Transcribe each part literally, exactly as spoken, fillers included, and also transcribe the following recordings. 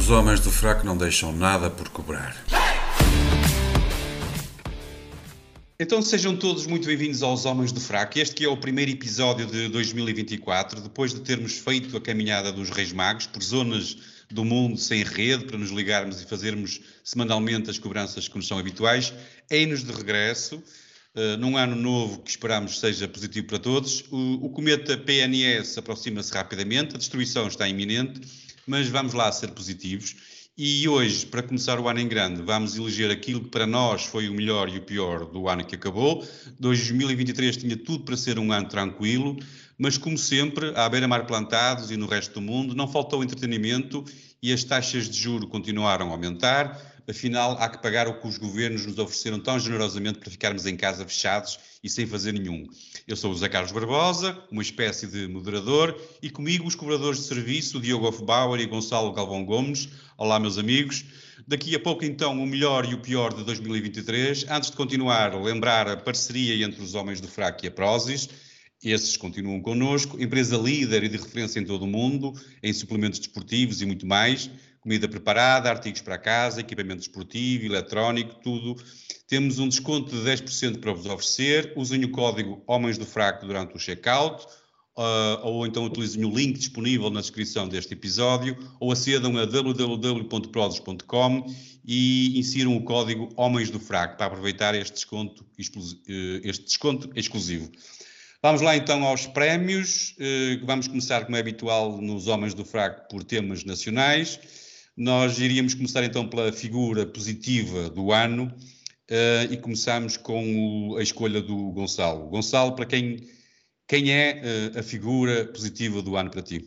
Os homens do fraco não deixam nada por cobrar. Então sejam todos muito bem-vindos aos Homens do Fraco. Este que é o primeiro episódio de dois mil e vinte e quatro, depois de termos feito a caminhada dos Reis Magos por zonas do mundo sem rede, para nos ligarmos e fazermos semanalmente as cobranças que nos são habituais. Eis-nos de regresso, uh, num ano novo que esperamos seja positivo para todos. O, o cometa P N S aproxima-se rapidamente, a destruição está iminente, mas vamos lá ser positivos. E hoje, para começar o ano em grande, vamos eleger aquilo que para nós foi o melhor e o pior do ano que acabou. dois mil e vinte e três tinha tudo para ser um ano tranquilo, mas como sempre, à beira-mar plantados e no resto do mundo, não faltou entretenimento e as taxas de juro continuaram a aumentar. Afinal, há que pagar o que os governos nos ofereceram tão generosamente para ficarmos em casa fechados e sem fazer nenhum. Eu sou o José Carlos Barbosa, uma espécie de moderador, e comigo os cobradores de serviço, o Diogo Hofbauer e Gonçalo Galvão Gomes. Olá, meus amigos. Daqui a pouco, então, o melhor e o pior de dois mil e vinte e três. Antes de continuar, lembrar a parceria entre os Homens do Fraco e a Prozis. Esses continuam connosco. Empresa líder e de referência em todo o mundo, em suplementos desportivos e muito mais. Comida preparada, artigos para casa, equipamento desportivo, eletrónico, tudo. Temos um desconto de dez por cento para vos oferecer. Usem o código Homens do Fraco durante o checkout. Uh, ou então utilizem o link disponível na descrição deste episódio, ou acedam a w w w ponto prozis ponto com e insiram o código Homens do Fraco para aproveitar este desconto, este desconto exclusivo. Vamos lá então aos prémios. Uh, vamos começar, como é habitual, nos Homens do Fraco por temas nacionais. Nós iríamos começar então pela figura positiva do ano uh, e começamos com o, a escolha do Gonçalo. Gonçalo, para quem... Quem é uh, a figura positiva do ano para ti?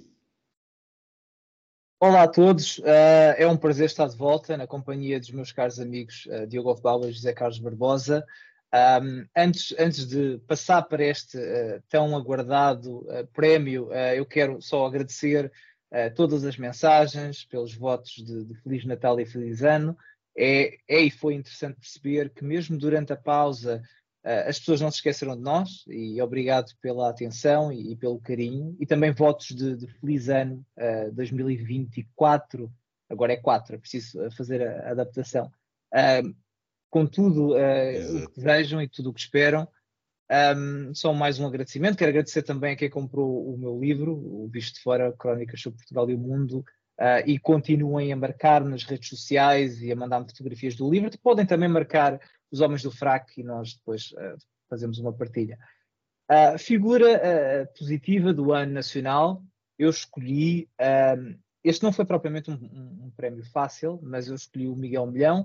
Olá a todos, uh, é um prazer estar de volta na companhia dos meus caros amigos uh, Diogo Hofbauer e José Carlos Barbosa. Um, antes, antes de passar para este uh, tão aguardado uh, prémio, uh, eu quero só agradecer uh, todas as mensagens, pelos votos de, de Feliz Natal e Feliz Ano. É, é e foi interessante perceber que mesmo durante a pausa Uh, as pessoas não se esqueceram de nós, e obrigado pela atenção e, e pelo carinho, e também votos de, de feliz ano uh, dois mil e vinte e quatro, agora é quatro, é preciso fazer a, a adaptação, uh, com tudo uh, o que desejam e tudo o que esperam. Um, só mais um agradecimento, quero agradecer também a quem comprou o meu livro, o Visto de Fora, Crónicas sobre Portugal e o Mundo, uh, e continuem a marcar nas redes sociais e a mandar-me fotografias do livro. Podem também marcar os Homens do Fraco e nós depois uh, fazemos uma partilha. A uh, figura uh, positiva do ano nacional, eu escolhi, uh, este não foi propriamente um, um, um prémio fácil, mas eu escolhi o Miguel Milhão,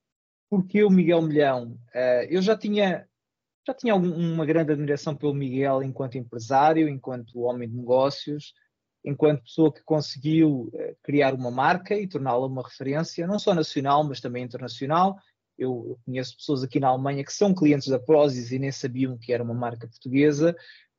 porque o Miguel Milhão, uh, eu já tinha, já tinha algum, uma grande admiração pelo Miguel enquanto empresário, enquanto homem de negócios, enquanto pessoa que conseguiu uh, criar uma marca e torná-la uma referência, não só nacional, mas também internacional. Eu, eu conheço pessoas aqui na Alemanha que são clientes da Prozis e nem sabiam que era uma marca portuguesa,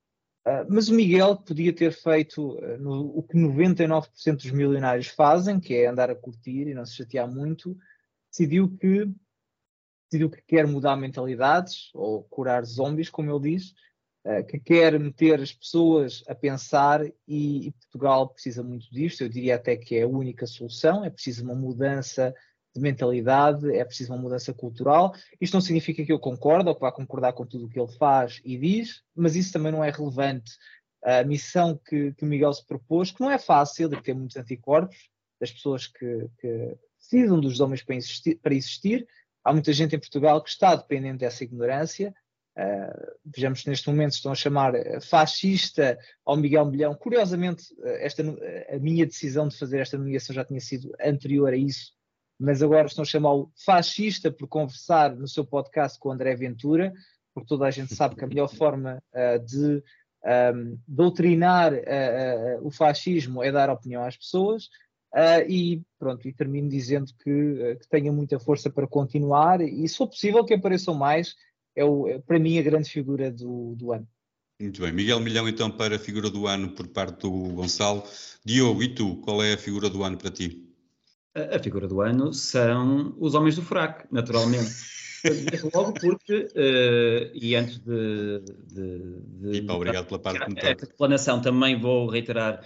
uh, mas o Miguel podia ter feito uh, no, o que noventa e nove por cento dos milionários fazem, que é andar a curtir e não se chatear muito. Decidiu que, decidiu que quer mudar mentalidades, ou curar zombies, como ele diz, uh, que quer meter as pessoas a pensar, e, e Portugal precisa muito disto. Eu diria até que é a única solução. É preciso uma mudança de mentalidade, é preciso uma mudança cultural. Isto não significa que eu concordo ou que vá concordar com tudo o que ele faz e diz, mas isso também não é relevante. A missão que, que o Miguel se propôs, que não é fácil, de ter muitos anticorpos, das pessoas que, que precisam dos homens para existir, para existir. Há muita gente em Portugal que está dependente dessa ignorância. Uh, vejamos que neste momento estão a chamar fascista ao Miguel Milhão. Curiosamente, esta, a minha decisão de fazer esta nomeação já tinha sido anterior a isso, mas agora estão a chamá-lo fascista por conversar no seu podcast com o André Ventura, porque toda a gente sabe que a melhor forma uh, de um, doutrinar uh, uh, o fascismo é dar opinião às pessoas, uh, e pronto, e termino dizendo que, uh, que tenha muita força para continuar, e se for possível que apareçam mais. É, o, é para mim a grande figura do, do ano. Muito bem, Miguel Milhão então para a figura do ano por parte do Gonçalo. Diogo, e tu, qual é a figura do ano para ti? A, a figura do ano são os Homens do Fraco, naturalmente. Desde logo porque, uh, e antes de... de, de e pá, obrigado pela parte que me toca. A explanação também vou reiterar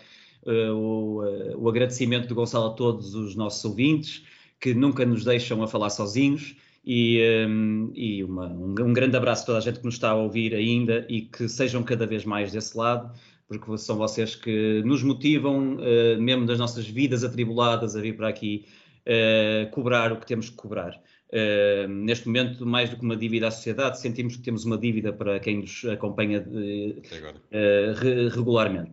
uh, o, uh, o agradecimento de Gonçalo a todos os nossos ouvintes, que nunca nos deixam a falar sozinhos, e, um, e uma, um, um grande abraço a toda a gente que nos está a ouvir ainda, e que sejam cada vez mais desse lado, porque são vocês que nos motivam, uh, mesmo das nossas vidas atribuladas, a vir para aqui uh, cobrar o que temos que cobrar. Uh, neste momento, mais do que uma dívida à sociedade, sentimos que temos uma dívida para quem nos acompanha uh, uh, re regularmente.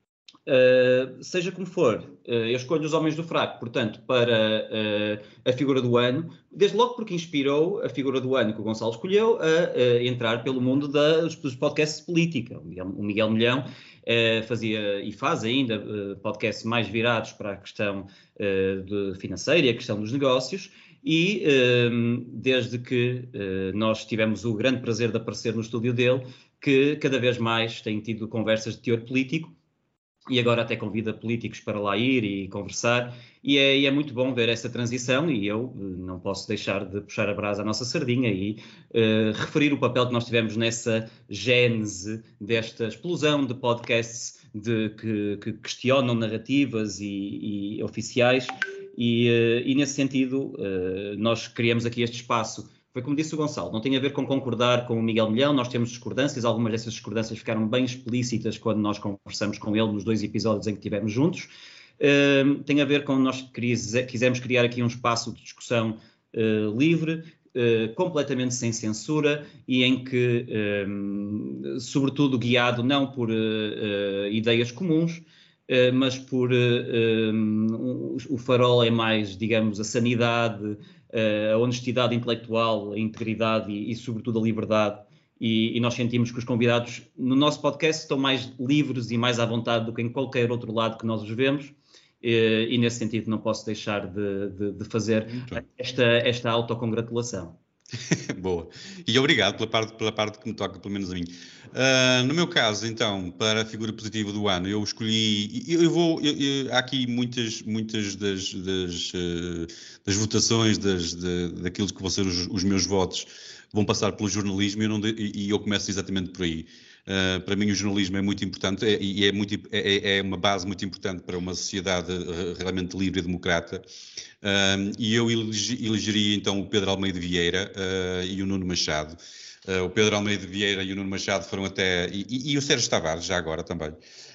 Uh, seja como for, uh, eu escolho Os Homens do Fraco, portanto, para uh, a figura do ano, desde logo porque inspirou a figura do ano que o Gonçalo escolheu a, a entrar pelo mundo das, dos podcasts de política. O Miguel, o Miguel Milhão uh, fazia e faz ainda uh, podcasts mais virados para a questão uh, de financeira e a questão dos negócios, e uh, desde que uh, nós tivemos o grande prazer de aparecer no estúdio dele, que cada vez mais tem tido conversas de teor político, e agora até convida políticos para lá ir e conversar, e é, e é muito bom ver essa transição, e eu não posso deixar de puxar a brasa à nossa sardinha e uh, referir o papel que nós tivemos nessa gênese desta explosão de podcasts de, que, que questionam narrativas e, e oficiais, e, uh, e nesse sentido uh, nós criamos aqui este espaço. Foi como disse o Gonçalo, não tem a ver com concordar com o Miguel Milhão, nós temos discordâncias, algumas dessas discordâncias ficaram bem explícitas quando nós conversamos com ele nos dois episódios em que estivemos juntos. Uh, tem a ver com nós quisemos criar aqui um espaço de discussão uh, livre, uh, completamente sem censura, e em que, uh, sobretudo guiado não por uh, uh, ideias comuns, uh, mas por uh, um, o farol é mais, digamos, a sanidade, a honestidade intelectual, a integridade e, e sobretudo, a liberdade. E, e nós sentimos que os convidados no nosso podcast estão mais livres e mais à vontade do que em qualquer outro lado que nós os vemos. E, e nesse sentido, não posso deixar de, de, de fazer esta, esta autocongratulação. Boa. E obrigado pela parte, pela parte que me toca, pelo menos a mim. Uh, no meu caso, então, para a figura positiva do ano, eu escolhi... Eu, eu vou... Eu, eu, há aqui muitas, muitas das, das, uh, das votações, das, de, daquilo que vão ser os, os meus votos, vão passar pelo jornalismo, e eu, não de, e eu começo exatamente por aí. Uh, para mim o jornalismo é muito importante, é, e é, muito, é, é uma base muito importante para uma sociedade realmente livre e democrata. Uh, e eu elegi, elegeria então o Pedro Almeida Vieira uh, e o Nuno Machado. Uh, o Pedro Almeida Vieira e o Nuno Machado foram até... E, e, e o Sérgio Tavares, já agora também.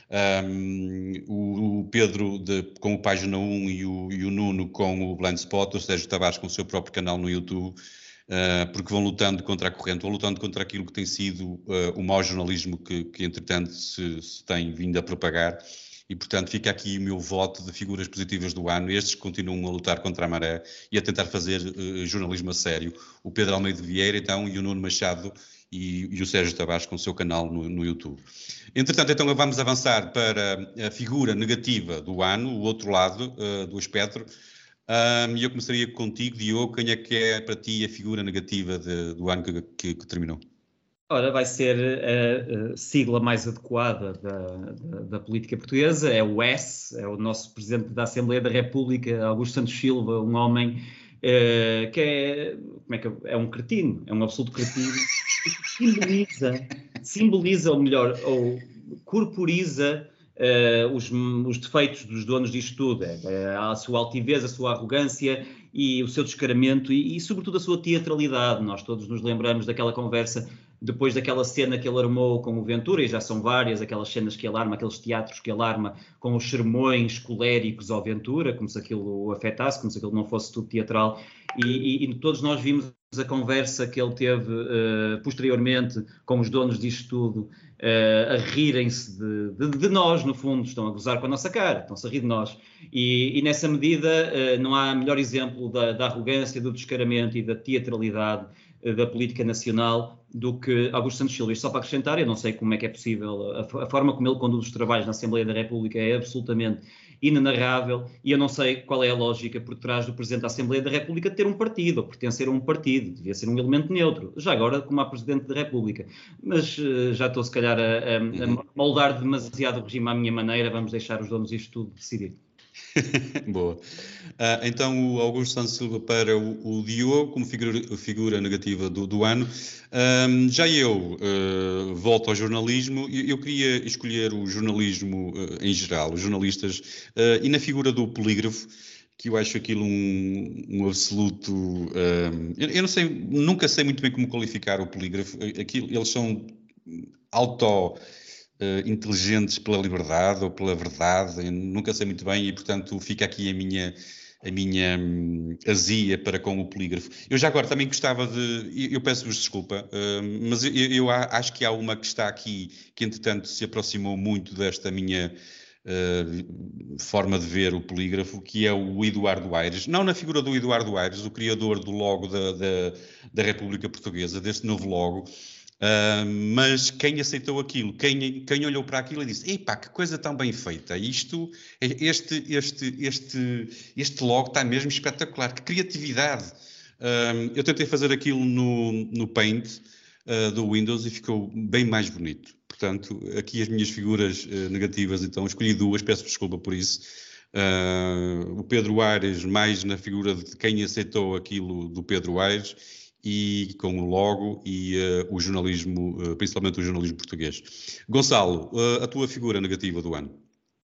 Um, o, o Pedro de, com o Página um e o, e o Nuno com o Blind Spot, o Sérgio Tavares com o seu próprio canal no YouTube. Uh, porque vão lutando contra a corrente, vão lutando contra aquilo que tem sido uh, o mau jornalismo que, que entretanto, se, se tem vindo a propagar, e, portanto, fica aqui o meu voto de figuras positivas do ano, estes que continuam a lutar contra a maré e a tentar fazer uh, jornalismo a sério. O Pedro Almeida Vieira, então, e o Nuno Machado e, e o Sérgio Tavares com o seu canal no, no YouTube. Entretanto, então, vamos avançar para a figura negativa do ano, o outro lado uh, do espectro. E um, eu começaria contigo, Diogo. Quem é que é para ti a figura negativa de, do ano que, que, que terminou? Ora, vai ser a, a sigla mais adequada da, da, da política portuguesa, é o S, é o nosso Presidente da Assembleia da República, Augusto Santos Silva, um homem uh, que é, como é, que é, é um cretino, é um absoluto cretino, simboliza, simboliza, ou melhor, ou corporiza Uh, os, os defeitos dos donos disto tudo, é, é, a sua altivez, a sua arrogância e o seu descaramento e, e sobretudo a sua teatralidade. Nós todos nos lembramos daquela conversa depois daquela cena que ele armou com o Ventura, e já são várias aquelas cenas que ele arma, aqueles teatros que ele arma com os sermões coléricos ao Ventura, como se aquilo o afetasse, como se aquilo não fosse tudo teatral, e, e, e todos nós vimos a conversa que ele teve uh, posteriormente com os donos disto tudo, uh, a rirem-se de, de, de nós, no fundo, estão a gozar com a nossa cara, estão-se a rir de nós. E, e nessa medida uh, não há melhor exemplo da, da arrogância, do descaramento e da teatralidade uh, da política nacional do que Augusto Santos Silva. E só para acrescentar, eu não sei como é que é possível, a, a forma como ele conduz os trabalhos na Assembleia da República é absolutamente inenarrável, e eu não sei qual é a lógica por trás do Presidente da Assembleia da República de ter um partido, ou pertencer a um partido, devia ser um elemento neutro, já agora como a Presidente da República. Mas uh, já estou se calhar a, a, a moldar demasiado o regime à minha maneira, vamos deixar os donos disto tudo decidir. Boa. Uh, então o Augusto Santos Silva para o, o Diogo como figura, figura negativa do, do ano. Um, já eu uh, volto ao jornalismo. Eu, eu queria escolher o jornalismo uh, em geral, os jornalistas, uh, e na figura do polígrafo, que eu acho aquilo um, um absoluto... Um, eu, eu não sei, nunca sei muito bem como qualificar o polígrafo. Aquilo, eles são auto... Uh, inteligentes pela liberdade ou pela verdade, eu nunca sei muito bem, e portanto fica aqui a minha, a minha hum, azia para com o polígrafo. Eu já agora também gostava de, eu, eu peço-vos desculpa, uh, mas eu, eu acho que há uma que está aqui, que entretanto se aproximou muito desta minha uh, forma de ver o polígrafo, que é o Eduardo Aires, não na figura do Eduardo Aires, o criador do logo da, da, da República Portuguesa, deste novo logo. Uh, mas quem aceitou aquilo, quem, quem olhou para aquilo e disse, epá, que coisa tão bem feita, isto, este, este, este, este logo está mesmo espetacular, que criatividade. Uh, eu tentei fazer aquilo no, no Paint uh, do Windows e ficou bem mais bonito. Portanto, aqui as minhas figuras uh, negativas, então escolhi duas, peço desculpa por isso. Uh, o Pedro Aires, mais na figura de quem aceitou aquilo do Pedro Aires, e com o logo e uh, o jornalismo, uh, principalmente o jornalismo português. Gonçalo, uh, a tua figura negativa do ano?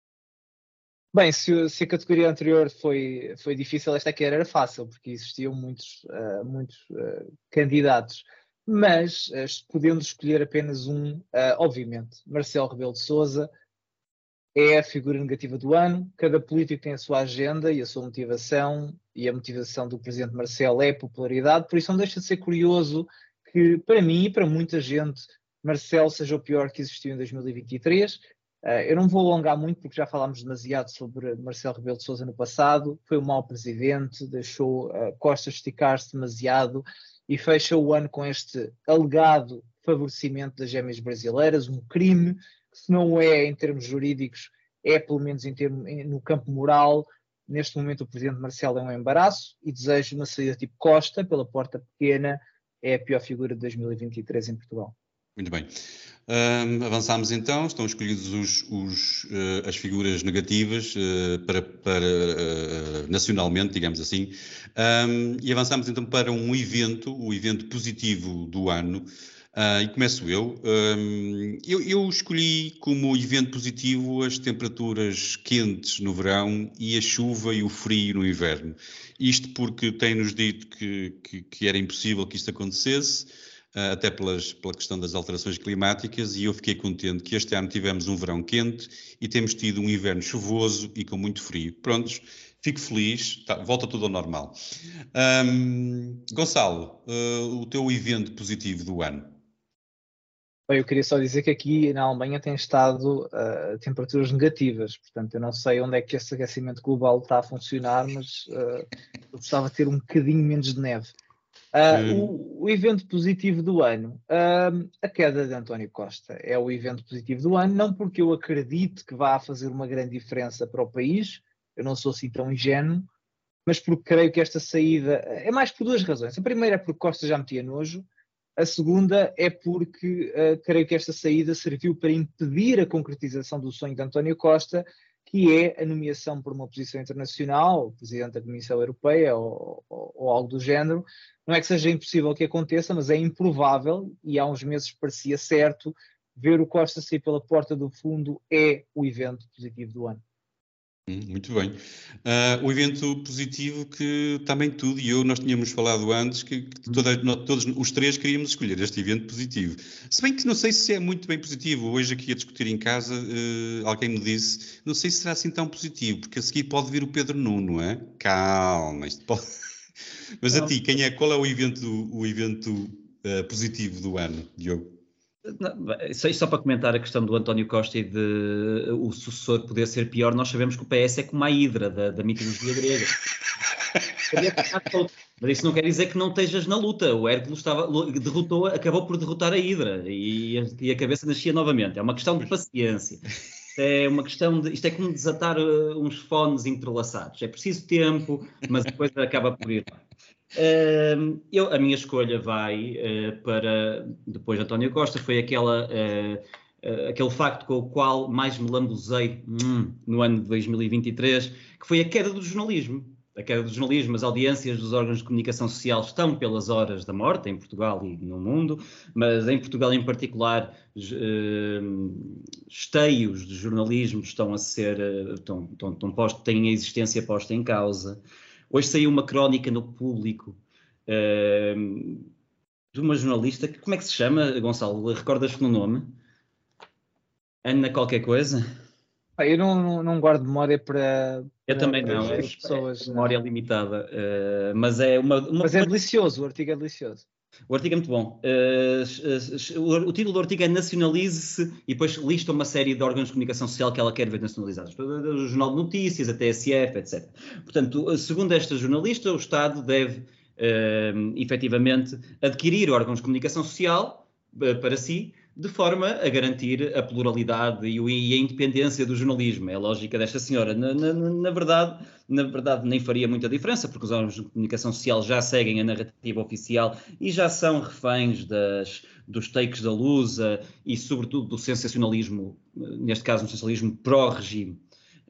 Bem, se, se a categoria anterior foi, foi difícil, esta aqui era fácil, porque existiam muitos, uh, muitos uh, candidatos. Mas, uh, podendo escolher apenas um, uh, obviamente, Marcelo Rebelo de Sousa é a figura negativa do ano. Cada político tem a sua agenda e a sua motivação, e a motivação do presidente Marcelo é a popularidade, por isso não deixa de ser curioso que, para mim e para muita gente, Marcelo seja o pior que existiu em dois mil e vinte e três. Uh, eu não vou alongar muito, porque já falámos demasiado sobre Marcelo Rebelo de Sousa no passado. Foi um mau presidente, deixou uh, Costa esticar-se demasiado e fecha o ano com este alegado favorecimento das gêmeas brasileiras, um crime que, se não é em termos jurídicos, é pelo menos em termo, em, no campo moral. Neste momento o presidente Marcelo é um embaraço e desejo uma saída tipo Costa, pela porta pequena. É a pior figura de dois mil e vinte e três em Portugal. Muito bem. Um, avançamos então, estão escolhidos os, os, uh, as figuras negativas uh, para, para uh, nacionalmente, digamos assim, um, e avançamos então para um evento, o evento positivo do ano. Uh, e começo eu. Um, eu. Eu escolhi como evento positivo as temperaturas quentes no verão e a chuva e o frio no inverno. Isto porque tem-nos dito que, que, que era impossível que isto acontecesse, uh, até pelas, pela questão das alterações climáticas, e eu fiquei contente que este ano tivemos um verão quente e temos tido um inverno chuvoso e com muito frio. Prontos, fico feliz, tá, volta tudo ao normal. Um, Gonçalo, uh, o teu evento positivo do ano? Bem, eu queria só dizer que aqui na Alemanha tem estado uh, temperaturas negativas, portanto eu não sei onde é que este aquecimento global está a funcionar, mas uh, eu gostava de ter um bocadinho menos de neve. Uh, hum. o, o evento positivo do ano, uh, a queda de António Costa é o evento positivo do ano, não porque eu acredito que vá fazer uma grande diferença para o país, eu não sou assim tão ingênuo, mas porque creio que esta saída, é mais por duas razões. A primeira é porque Costa já metia nojo. A segunda é porque uh, creio que esta saída serviu para impedir a concretização do sonho de António Costa, que é a nomeação por uma posição internacional, Presidente da Comissão Europeia ou, ou, ou algo do género. Não é que seja impossível que aconteça, mas é improvável, e há uns meses parecia certo. Ver o Costa sair pela porta do fundo é o evento positivo do ano. Muito bem. Uh, o evento positivo que também tu e eu, nós tínhamos falado antes, que, que toda, todos os três queríamos escolher este evento positivo. Se bem que não sei se é muito bem positivo. Hoje aqui a discutir em casa, uh, alguém me disse, não sei se será assim tão positivo, porque a seguir pode vir o Pedro Nuno, não é? Calma, isto pode... Mas não. A ti, quem é, qual é o evento, o evento uh, positivo do ano, Diogo? Não, só para comentar a questão do António Costa e de o sucessor poder ser pior, nós sabemos que o P S é como a Hidra da, da mitologia grega. Mas isso não quer dizer que não estejas na luta. O Hércules estava, derrotou, acabou por derrotar a Hidra e, e a cabeça nascia novamente. É uma questão de paciência. Isto é uma questão de, isto é como desatar uh, uns fones entrelaçados. É preciso tempo, mas a coisa acaba por ir lá. Uh, eu, a minha escolha vai uh, para, depois de António Costa, foi aquela uh, uh, aquele facto com o qual mais me lambuzei hum, no ano de dois mil e vinte e três, que foi a queda do jornalismo. A queda do jornalismo, as audiências dos órgãos de comunicação social estão pelas horas da morte, em Portugal e no mundo, mas em Portugal em particular, uh, esteios de jornalismo estão a ser, uh, estão, estão, estão posto, têm a existência posta em causa. Hoje saiu uma crónica no Público uh, de uma jornalista, que, como é que se chama, Gonçalo? Recordas-te no nome? Ana qualquer coisa? Eu não, não, não guardo memória para... Eu para, também para não, é, pessoas, é memória não. limitada, uh, mas é uma... uma mas é delicioso, o artigo é delicioso. O artigo é muito bom. Uh, o, o título do artigo é Nacionalize-se e depois lista uma série de órgãos de comunicação social que ela quer ver nacionalizados. O Jornal de Notícias, a T S F, etcétera. Portanto, segundo esta jornalista, o Estado deve, uh, efetivamente, adquirir órgãos de comunicação social uh, para si, de forma a garantir a pluralidade e a independência do jornalismo. É a lógica desta senhora. Na, na, na, verdade, na verdade, nem faria muita diferença, porque os órgãos de comunicação social já seguem a narrativa oficial e já são reféns das, dos takes da Lusa e, sobretudo, do sensacionalismo, neste caso, um sensacionalismo pró-regime.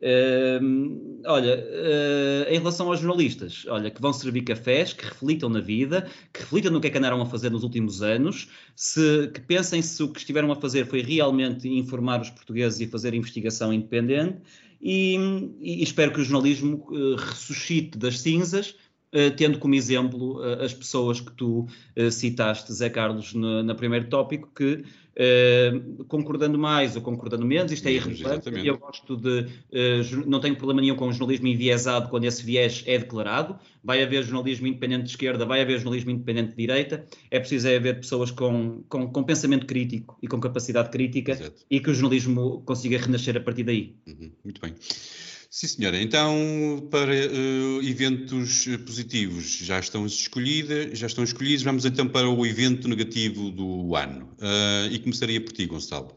Uh, olha, uh, em relação aos jornalistas, olha, que vão servir cafés, que reflitam na vida, que reflitam no que é que andaram a fazer nos últimos anos, se, que pensem se o que estiveram a fazer foi realmente informar os portugueses e fazer investigação independente, e, e espero que o jornalismo uh, ressuscite das cinzas, uh, tendo como exemplo uh, as pessoas que tu uh, citaste, Zé Carlos, no, no primeiro tópico, que Uh, concordando mais ou concordando menos, isto é irrelevante. Eu gosto de, uh, não tenho problema nenhum com o jornalismo enviesado quando esse viés é declarado. Vai haver jornalismo independente de esquerda, vai haver jornalismo independente de direita. É preciso é haver pessoas com, com, com pensamento crítico e com capacidade crítica. Exato. E que o jornalismo consiga renascer a partir daí. Uhum, muito bem. Sim, senhora. Então, para uh, eventos positivos já estão escolhidos, já estão escolhidos. Vamos então para o evento negativo do ano. Uh, e começaria por ti, Gonçalo.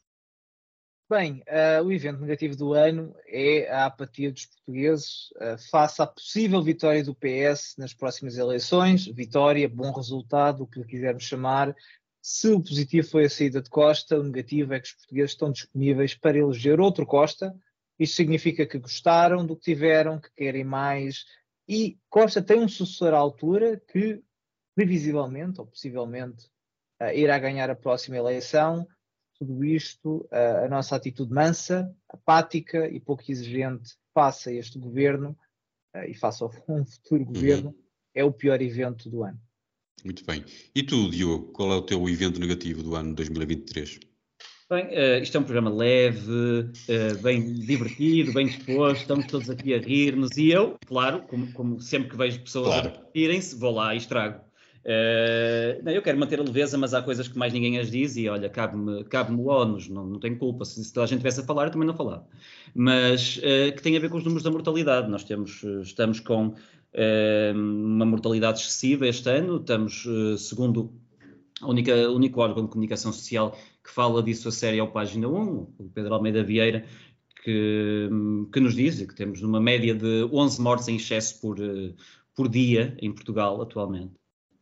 Bem, uh, o evento negativo do ano é a apatia dos portugueses uh, face à possível vitória do P S nas próximas eleições. Vitória, bom resultado, o que lhe quisermos chamar. Se o positivo foi a saída de Costa, o negativo é que os portugueses estão disponíveis para eleger outro Costa. Isto significa que gostaram do que tiveram, que querem mais, e Costa tem um sucessor à altura que, previsivelmente, ou possivelmente, uh, irá ganhar a próxima eleição. Tudo isto, uh, a nossa atitude mansa, apática e pouco exigente face a este governo, uh, e face a um futuro governo, uhum. é o pior evento do ano. Muito bem. E tu, Diogo, qual é o teu evento negativo do ano dois mil e vinte e três? Bem, uh, isto é um programa leve, uh, bem divertido, bem disposto, estamos todos aqui a rir-nos e eu, claro, como, como sempre que vejo pessoas claro. a divertirem-se, vou lá e estrago. Uh, não, eu quero manter a leveza, mas há coisas que mais ninguém as diz e olha, cabe-me cabe o ónus, não, não tenho culpa, se, se toda a gente estivesse a falar eu também não falava. Mas uh, que tem a ver com os números da mortalidade. Nós temos, estamos com uh, uma mortalidade excessiva este ano, estamos, uh, segundo a única, o único órgão de comunicação social que fala disso a sério é o Página um, o Pedro Almeida Vieira, que, que nos diz que temos uma média de onze mortes em excesso por, por dia em Portugal atualmente.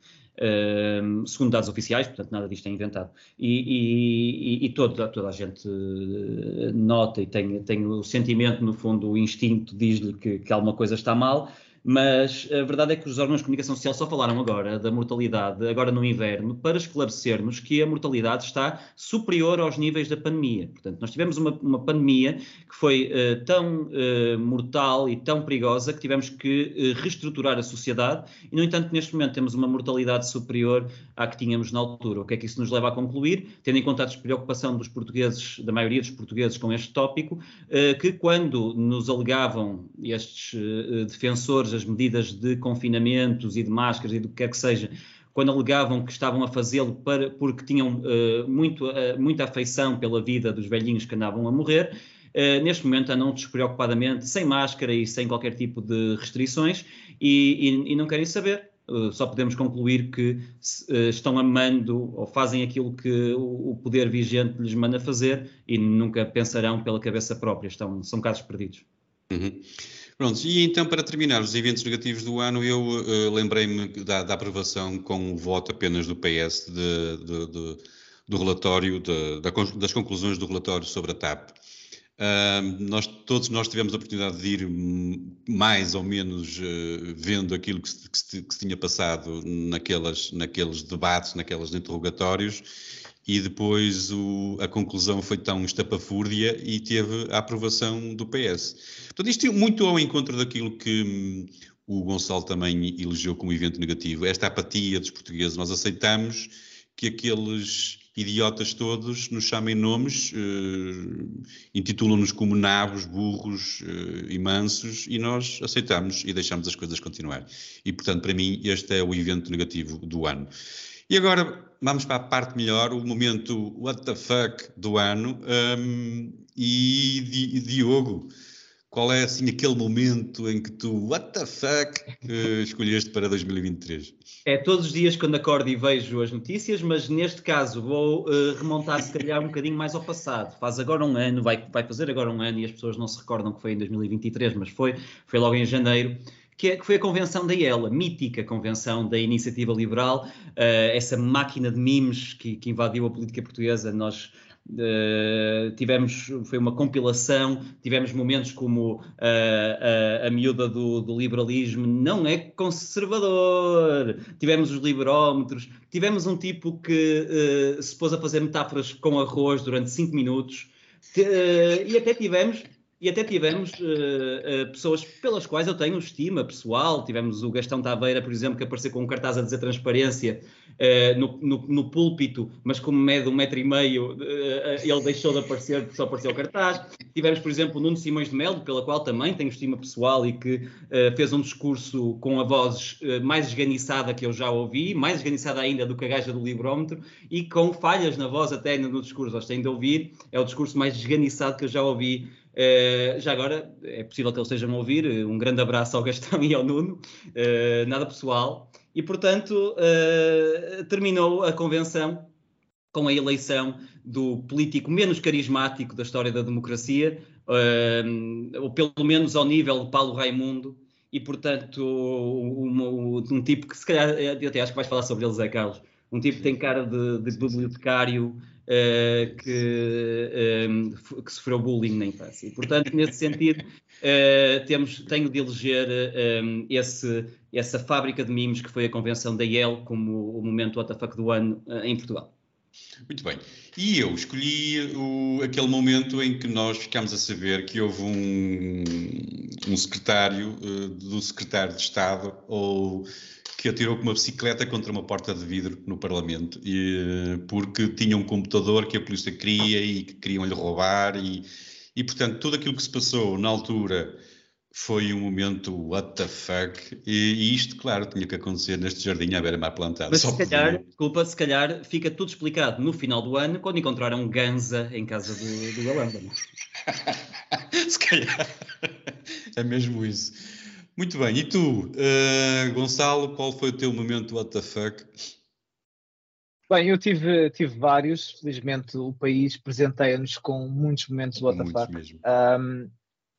Uh, segundo dados oficiais, portanto nada disto é inventado. E, e, e toda, toda a gente nota e tem, tem o sentimento, no fundo, o instinto diz-lhe que, que alguma coisa está mal. Mas a verdade é que os órgãos de comunicação social só falaram agora da mortalidade, agora no inverno, para esclarecer-nos que a mortalidade está superior aos níveis da pandemia. Portanto, nós tivemos uma, uma pandemia que foi uh, tão uh, mortal e tão perigosa que tivemos que uh, reestruturar a sociedade e, no entanto, neste momento temos uma mortalidade superior à que tínhamos na altura. O que é que isso nos leva a concluir? Tendo em conta a despreocupação dos portugueses, da maioria dos portugueses com este tópico, uh, que quando nos alegavam estes uh, defensores as medidas de confinamentos e de máscaras e do que quer que seja, quando alegavam que estavam a fazê-lo para, porque tinham uh, muito, uh, muita afeição pela vida dos velhinhos que andavam a morrer, uh, neste momento andam despreocupadamente, sem máscara e sem qualquer tipo de restrições e, e, e não querem saber. Uh, só podemos concluir que uh, estão amando ou fazem aquilo que o, o poder vigente lhes manda fazer e nunca pensarão pela cabeça própria. Estão, são casos perdidos. Uhum. Pronto, e então para terminar os eventos negativos do ano, eu uh, lembrei-me da, da aprovação com o voto apenas do P S de, de, de, do relatório, de, da, das conclusões do relatório sobre a T A P. Uh, nós, todos nós tivemos a oportunidade de ir mais ou menos uh, vendo aquilo que se, que, se, que se tinha passado naquelas, naqueles debates, naqueles interrogatórios, e depois o, a conclusão foi tão estapafúrdia e teve a aprovação do P S. Portanto, isto é muito ao encontro daquilo que hum, o Gonçalo também elegeu como evento negativo, esta apatia dos portugueses. Nós aceitamos que aqueles idiotas todos nos chamem nomes, uh, intitulam-nos como nabos, burros uh, e mansos, e nós aceitamos e deixamos as coisas continuar. E, portanto, para mim, este é o evento negativo do ano. E agora vamos para a parte melhor, o momento what the fuck do ano. Um, e, Di, Diogo, qual é assim aquele momento em que tu, what the fuck, uh, escolheste para dois mil e vinte e três? É todos os dias quando acordo e vejo as notícias, mas neste caso vou uh, remontar se calhar um bocadinho mais ao passado. Faz agora um ano, vai, vai fazer agora um ano e as pessoas não se recordam que foi em dois mil e vinte e três, mas foi, foi logo em janeiro, que, é, que foi a convenção da I E L, a mítica convenção da Iniciativa Liberal, uh, essa máquina de memes que, que invadiu a política portuguesa. Nós Uh, tivemos, foi uma compilação, tivemos momentos como uh, a, a miúda do, do liberalismo não é conservador, tivemos os liberómetros, tivemos um tipo que uh, se pôs a fazer metáforas com arroz durante cinco minutos, uh, e até tivemos E até tivemos uh, uh, pessoas pelas quais eu tenho estima pessoal. Tivemos o Gastão Taveira, por exemplo, que apareceu com um cartaz a dizer transparência uh, no, no, no púlpito, mas como mede um metro e meio, uh, ele deixou de aparecer porque só apareceu o cartaz. Tivemos, por exemplo, o Nuno Simões de Melo, pela qual também tenho estima pessoal e que uh, fez um discurso com a voz uh, mais esganiçada que eu já ouvi, mais esganiçada ainda do que a gaja do Liberómetro, e com falhas na voz até no discurso. Nós têm de ouvir, é o discurso mais esganiçado que eu já ouvi. Uh, já agora, é possível que eles estejam a ouvir, um grande abraço ao Gastão e ao Nuno, uh, nada pessoal, e portanto uh, terminou a convenção com a eleição do político menos carismático da história da democracia, uh, ou pelo menos ao nível de Paulo Raimundo, e portanto um, um, um tipo que se calhar, eu até acho que vais falar sobre ele, Zé Carlos, um tipo que tem cara de, de bibliotecário, Uh, que, uh, que sofreu bullying na infância. E, portanto, nesse sentido, uh, temos, tenho de eleger uh, um, esse, essa fábrica de memes que foi a convenção da I E L como o momento what the fuck do ano uh, em Portugal. Muito bem. E eu escolhi o, aquele momento em que nós ficámos a saber que houve um, um secretário uh, do secretário de Estado, ou que atirou com uma bicicleta contra uma porta de vidro no Parlamento, e, porque tinha um computador que a polícia queria e que queriam-lhe roubar, e, e, portanto, tudo aquilo que se passou na altura foi um momento what the fuck, e, e isto, claro, tinha que acontecer neste jardim à beira-mar plantado. Mas Só se calhar, podia... desculpa, se calhar fica tudo explicado no final do ano, quando encontraram Ganza em casa do, do Galamba. Se calhar, é mesmo isso. Muito bem, e tu, uh, Gonçalo, qual foi o teu momento what the fuck? Bem, eu tive, tive vários, felizmente o país presenteia-nos com muitos momentos what the fuck. Mesmo. Um,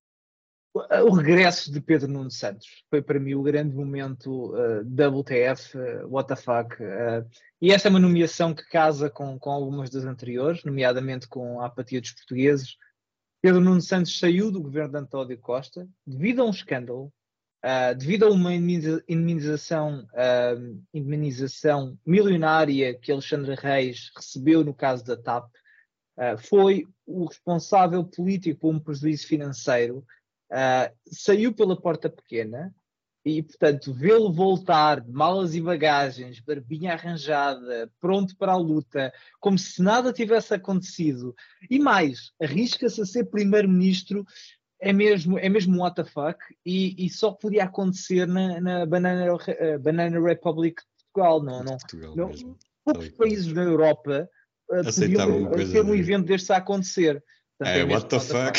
o regresso de Pedro Nuno Santos foi para mim o grande momento uh, W T F, uh, what the fuck, uh, e esta é uma nomeação que casa com, com algumas das anteriores, nomeadamente com a apatia dos portugueses. Pedro Nuno Santos saiu do governo de António Costa devido a um escândalo. Uh, devido a uma indemnização, uh, indemnização milionária que Alexandre Reis recebeu no caso da T A P, uh, foi o responsável político por um prejuízo financeiro, uh, saiu pela porta pequena e, portanto, vê-lo voltar de malas e bagagens, barbinha arranjada, pronto para a luta, como se nada tivesse acontecido, e mais, arrisca-se a ser primeiro-ministro. É mesmo, é mesmo what the fuck, e, e só podia acontecer na, na Banana, uh, Banana Republic de Portugal. Não, não, Portugal não, mesmo. Poucos países na Europa uh, podiam ter um evento destes a acontecer. Portanto, é, é what the fuck.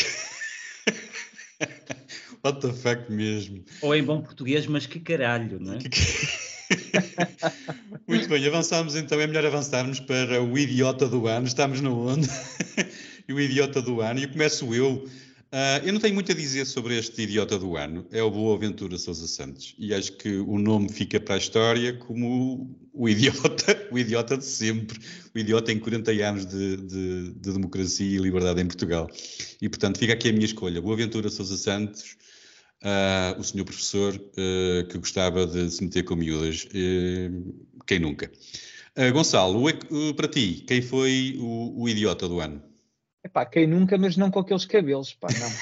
What the fuck mesmo. Ou em bom português, mas que caralho, não é? Muito bem, avançamos então, é melhor avançarmos para o idiota do ano. Estamos na onda. E o idiota do ano, e eu começo eu. Uh, eu não tenho muito a dizer sobre este idiota do ano, é o Boaventura Sousa Santos, e acho que o nome fica para a história como o, o idiota, o idiota de sempre, o idiota em quarenta anos de, de, de democracia e liberdade em Portugal. E, portanto, fica aqui a minha escolha, Boaventura Sousa Santos, uh, o senhor professor uh, que gostava de se meter com miúdas, uh, quem nunca? Uh, Gonçalo, o, para ti, quem foi o, o idiota do ano? Epá, quem nunca, mas não com aqueles cabelos, pá, não.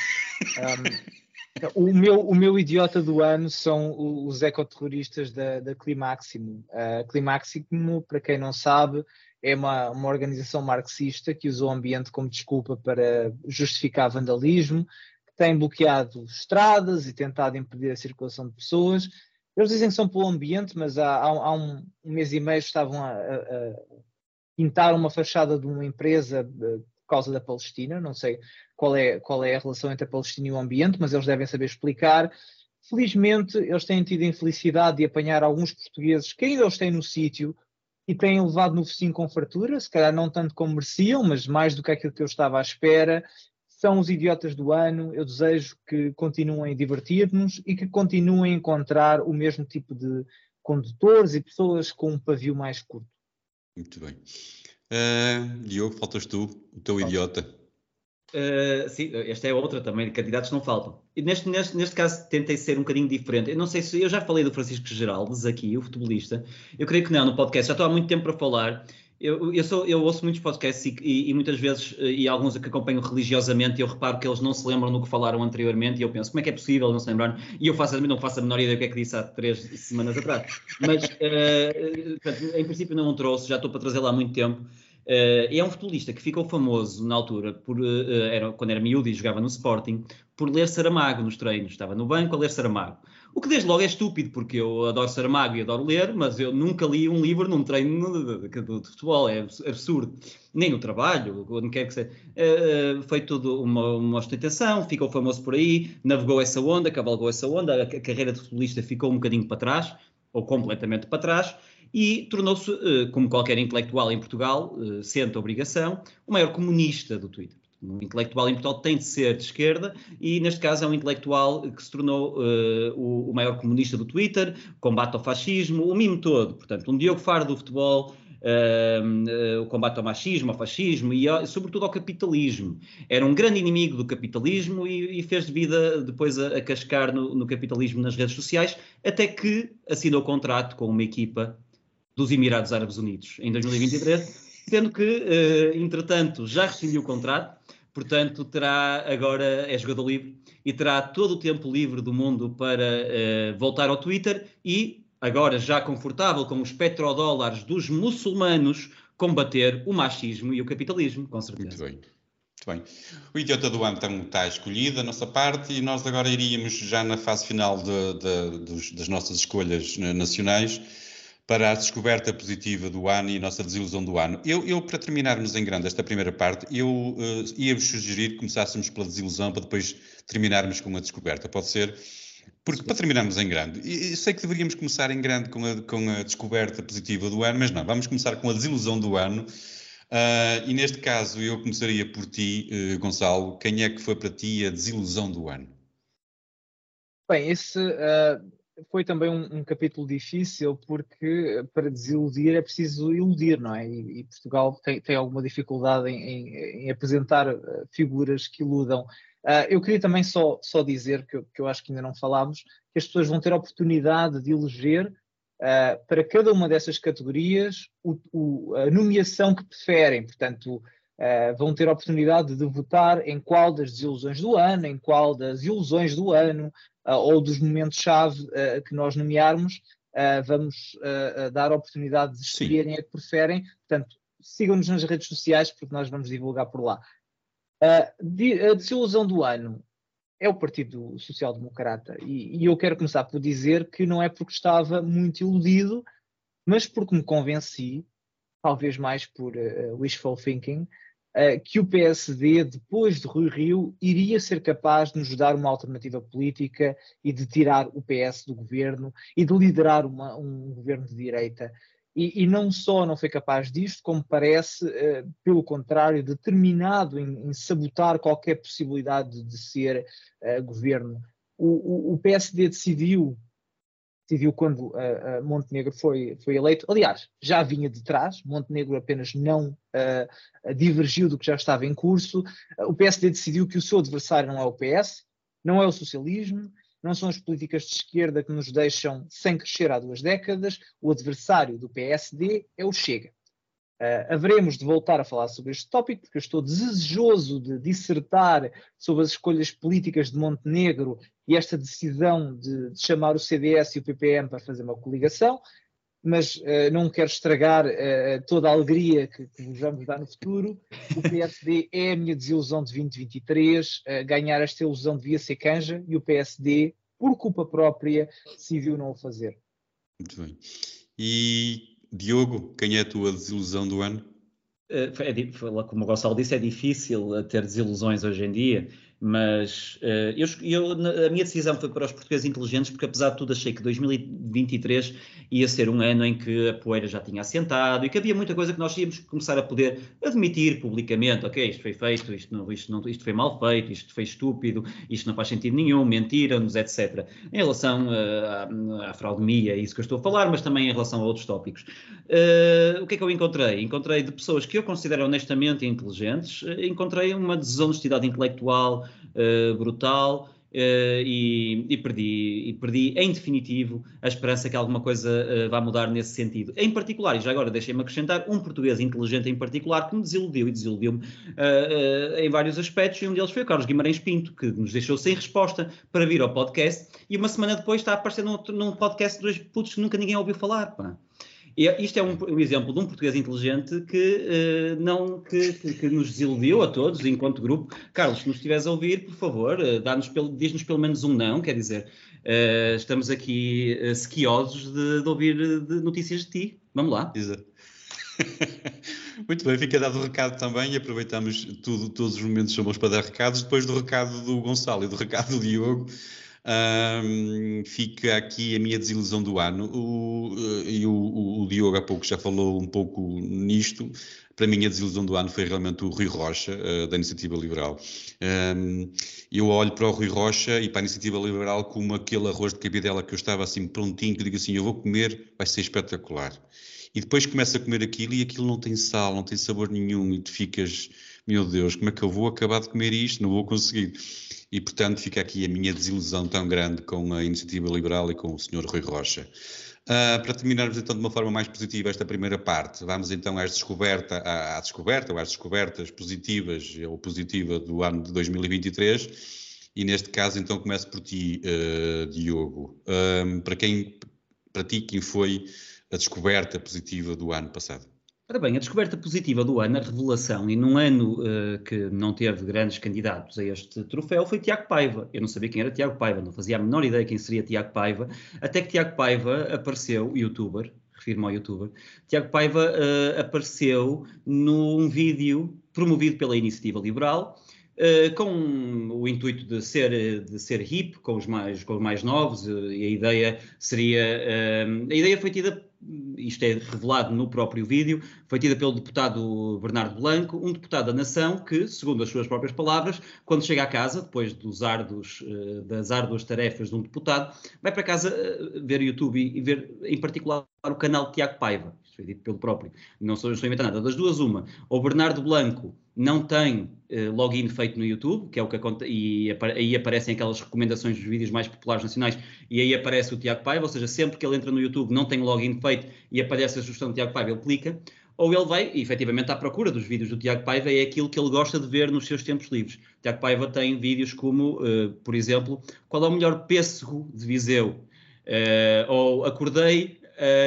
Um, o, meu, o meu idiota do ano são os ecoterroristas da, da Climáximo. A uh, Climáximo, para quem não sabe, é uma, uma organização marxista que usou o ambiente como desculpa para justificar vandalismo, que tem bloqueado estradas e tentado impedir a circulação de pessoas. Eles dizem que são pelo ambiente, mas há, há, há um, um mês e meio estavam a, a, a pintar uma fachada de uma empresa por causa da Palestina. Não sei qual é, qual é a relação entre a Palestina e o ambiente, mas eles devem saber explicar. Felizmente, eles têm tido a infelicidade de apanhar alguns portugueses que ainda os têm no sítio e têm levado no focinho com fartura, se calhar não tanto como mereciam, mas mais do que aquilo que eu estava à espera. São os idiotas do ano. Eu desejo que continuem a divertir-nos e que continuem a encontrar o mesmo tipo de condutores e pessoas com um pavio mais curto. Muito bem. Uh, Diogo, faltas tu, o teu Falta. idiota. Uh, sim, esta é outra também, candidatos não faltam. E neste, neste, neste caso tentei ser um bocadinho diferente. Eu não sei se, eu já falei do Francisco Geraldes aqui, o futebolista. Eu creio que não, no podcast, já estou há muito tempo para falar. Eu, eu, sou, eu ouço muitos podcasts e, e, e muitas vezes, e alguns que acompanho religiosamente, eu reparo que eles não se lembram do que falaram anteriormente e eu penso, como é que é possível não se lembrar? E eu faço, não faço a menor ideia do que é que disse há três semanas atrás. Mas, uh, portanto, em princípio não o trouxe, já estou para trazê-lo há muito tempo. Uh, é um futebolista que ficou famoso na altura, por, uh, era, quando era miúdo e jogava no Sporting, por ler Saramago nos treinos. Estava no banco a ler Saramago. O que desde logo é estúpido, porque eu adoro Saramago e adoro ler, mas eu nunca li um livro num treino de, de, de, de futebol. É absurdo. Nem no trabalho, onde quer que seja. Uh, foi tudo uma, uma ostentação, ficou famoso por aí, navegou essa onda, cavalgou essa onda, a, a carreira de futebolista ficou um bocadinho para trás, ou completamente para trás, e tornou-se, uh, como qualquer intelectual em Portugal, uh, sente a obrigação, o maior comunista do Twitter. Um intelectual em Portugal tem de ser de esquerda e, neste caso, é um intelectual que se tornou uh, o, o maior comunista do Twitter, combate ao fascismo, o mimo todo. Portanto, um Diogo Faro do futebol, uh, uh, o combate ao machismo, ao fascismo e, uh, sobretudo, ao capitalismo. Era um grande inimigo do capitalismo e, e fez de vida depois a, a cascar no, no capitalismo nas redes sociais, até que assinou contrato com uma equipa dos Emirados Árabes Unidos em dois mil e vinte e três, sendo que, uh, entretanto, já rescindiu o contrato. Portanto, terá agora, é jogador livre, e terá todo o tempo livre do mundo para uh, voltar ao Twitter e, agora já confortável com os petrodólares dos muçulmanos, combater o machismo e o capitalismo, com certeza. Muito bem. Muito bem. O idiota do ano então, está escolhido da nossa parte e nós agora iríamos já na fase final de, de, dos, das nossas escolhas nacionais para a descoberta positiva do ano e a nossa desilusão do ano. Eu, eu para terminarmos em grande esta primeira parte, eu uh, ia-vos sugerir que começássemos pela desilusão para depois terminarmos com a descoberta. Pode ser? Porque para terminarmos em grande, eu sei que deveríamos começar em grande com a, com a descoberta positiva do ano, mas não, vamos começar com a desilusão do ano. Uh, e neste caso eu começaria por ti, uh, Gonçalo. Quem é que foi para ti a desilusão do ano? Bem, esse... Uh... foi também um, um capítulo difícil porque para desiludir é preciso iludir, não é? E, e Portugal tem, tem alguma dificuldade em, em, em apresentar uh, figuras que iludam. Uh, eu queria também só, só dizer, que eu, que eu acho que ainda não falámos, que as pessoas vão ter a oportunidade de eleger uh, para cada uma dessas categorias o, o, a nomeação que preferem. Portanto, uh, vão ter a oportunidade de votar em qual das desilusões do ano, em qual das ilusões do ano, Uh, ou dos momentos-chave uh, que nós nomearmos, uh, vamos uh, dar a oportunidade de escolherem a que preferem. Portanto, sigam-nos nas redes sociais porque nós vamos divulgar por lá. Uh, de, a desilusão do ano é o Partido Social Democrata e, e eu quero começar por dizer que não é porque estava muito iludido, mas porque me convenci, talvez mais por uh, wishful thinking, Uh, que o P S D, depois de Rui Rio, iria ser capaz de nos dar uma alternativa política e de tirar o P S do governo e de liderar uma, um governo de direita. E, e não só não foi capaz disto, como parece, uh, pelo contrário, determinado em, em sabotar qualquer possibilidade de, de ser uh, governo. O, o, o P S D decidiu, decidiu quando uh, uh, Montenegro foi, foi eleito, aliás, já vinha de trás, Montenegro apenas não uh, divergiu do que já estava em curso. Uh, o P S D decidiu que o seu adversário não é o P S, não é o socialismo, não são as políticas de esquerda que nos deixam sem crescer há duas décadas. O adversário do P S D é o Chega. Uh, haveremos de voltar a falar sobre este tópico, porque eu estou desejoso de dissertar sobre as escolhas políticas de Montenegro e esta decisão de, de chamar o C D S e o P P M para fazer uma coligação, mas uh, não quero estragar uh, toda a alegria que, que vos vamos dar no futuro. O P S D é a minha desilusão de vinte e vinte e três, uh, ganhar esta ilusão devia ser canja, e o P S D, por culpa própria, decidiu não o fazer. Muito bem. E, Diogo, quem é a tua desilusão do ano? Uh, é, como o Gonçalo disse, é difícil ter desilusões hoje em dia, mas uh, eu, eu, a minha decisão foi para os portugueses inteligentes, porque apesar de tudo achei que dois mil e vinte e três ia ser um ano em que a poeira já tinha assentado e que havia muita coisa que nós íamos começar a poder admitir publicamente. Ok, isto foi feito, isto, não, isto, não, isto foi mal feito, isto foi estúpido, isto não faz sentido nenhum, mentiram-nos, etcétera. Em relação uh, à, à fraudemia, é isso que eu estou a falar, mas também em relação a outros tópicos. Uh, o que é que eu encontrei? Encontrei de pessoas que eu considero honestamente inteligentes, uh, encontrei uma desonestidade intelectual Uh, brutal uh, e, e, perdi, e perdi em definitivo a esperança que alguma coisa uh, vá mudar nesse sentido. Em particular, e já agora deixem-me acrescentar, um português inteligente em particular que me desiludiu e desiludiu-me uh, uh, em vários aspectos, e um deles foi o Carlos Guimarães Pinto, que nos deixou sem resposta para vir ao podcast, e uma semana depois está a aparecer num, num podcast de dois putos que nunca ninguém ouviu falar, pá. E isto é um, um exemplo de um português inteligente que, uh, não, que, que, que nos desiludiu a todos, enquanto grupo. Carlos, se nos estiveres a ouvir, por favor, uh, dá-nos pelo, diz-nos pelo menos um não, quer dizer, uh, estamos aqui uh, sequiosos de, de ouvir de notícias de ti. Vamos lá. Exato. Muito bem, fica dado o recado também, e aproveitamos tudo, todos os momentos somos para dar recados. Depois do recado do Gonçalo e do recado do Diogo, Um, fica aqui a minha desilusão do ano. O, e o, o, o Diogo há pouco já falou um pouco nisto. Para mim a desilusão do ano foi realmente o Rui Rocha, uh, da Iniciativa Liberal. Um, eu olho para o Rui Rocha e para a Iniciativa Liberal como aquele arroz de cabidela que eu estava assim prontinho, que digo assim, eu vou comer, vai ser espetacular. E depois começa a comer aquilo e aquilo não tem sal, não tem sabor nenhum, e tu ficas, meu Deus, como é que eu vou acabar de comer isto? Não vou conseguir. E, portanto, fica aqui a minha desilusão tão grande com a Iniciativa Liberal e com o senhor Rui Rocha. Uh, para terminarmos, então, de uma forma mais positiva esta primeira parte, vamos então às descoberta, à, à descoberta, ou às descobertas positivas ou positiva do ano de dois mil e vinte e três. E, neste caso, então, começo por ti, uh, Diogo. Um, para, quem, para ti, quem foi a descoberta positiva do ano passado? Ora bem, a descoberta positiva do ano, a revelação, e num ano uh, que não teve grandes candidatos a este troféu, foi Tiago Paiva. Eu não sabia quem era Tiago Paiva, não fazia a menor ideia quem seria Tiago Paiva, até que Tiago Paiva apareceu, youtuber, refiro-me ao youtuber, Tiago Paiva uh, apareceu num vídeo promovido pela Iniciativa Liberal, Uh, com o intuito de ser, de ser hip, com os mais, com os mais novos, uh, e a ideia seria, uh, a ideia foi tida, isto é revelado no próprio vídeo, foi tida pelo deputado Bernardo Blanco, um deputado da Nação que, segundo as suas próprias palavras, quando chega à casa, depois dos árduos, uh, das árduas tarefas de um deputado, vai para casa uh, ver YouTube e, e ver, em particular, o canal de Tiago Paiva. Isto foi dito pelo próprio. Não estou a inventar nada. Das duas, uma. O Bernardo Blanco não tem uh, login feito no YouTube, que é o que acontece, e aí aparecem aquelas recomendações dos vídeos mais populares nacionais, e aí aparece o Tiago Paiva, ou seja, sempre que ele entra no YouTube não tem login feito e aparece a sugestão do Tiago Paiva, ele clica, ou ele vai, efetivamente, à procura dos vídeos do Tiago Paiva, é aquilo que ele gosta de ver nos seus tempos livres. O Tiago Paiva tem vídeos como, uh, por exemplo, qual é o melhor pêssego de Viseu? Uh, ou acordei...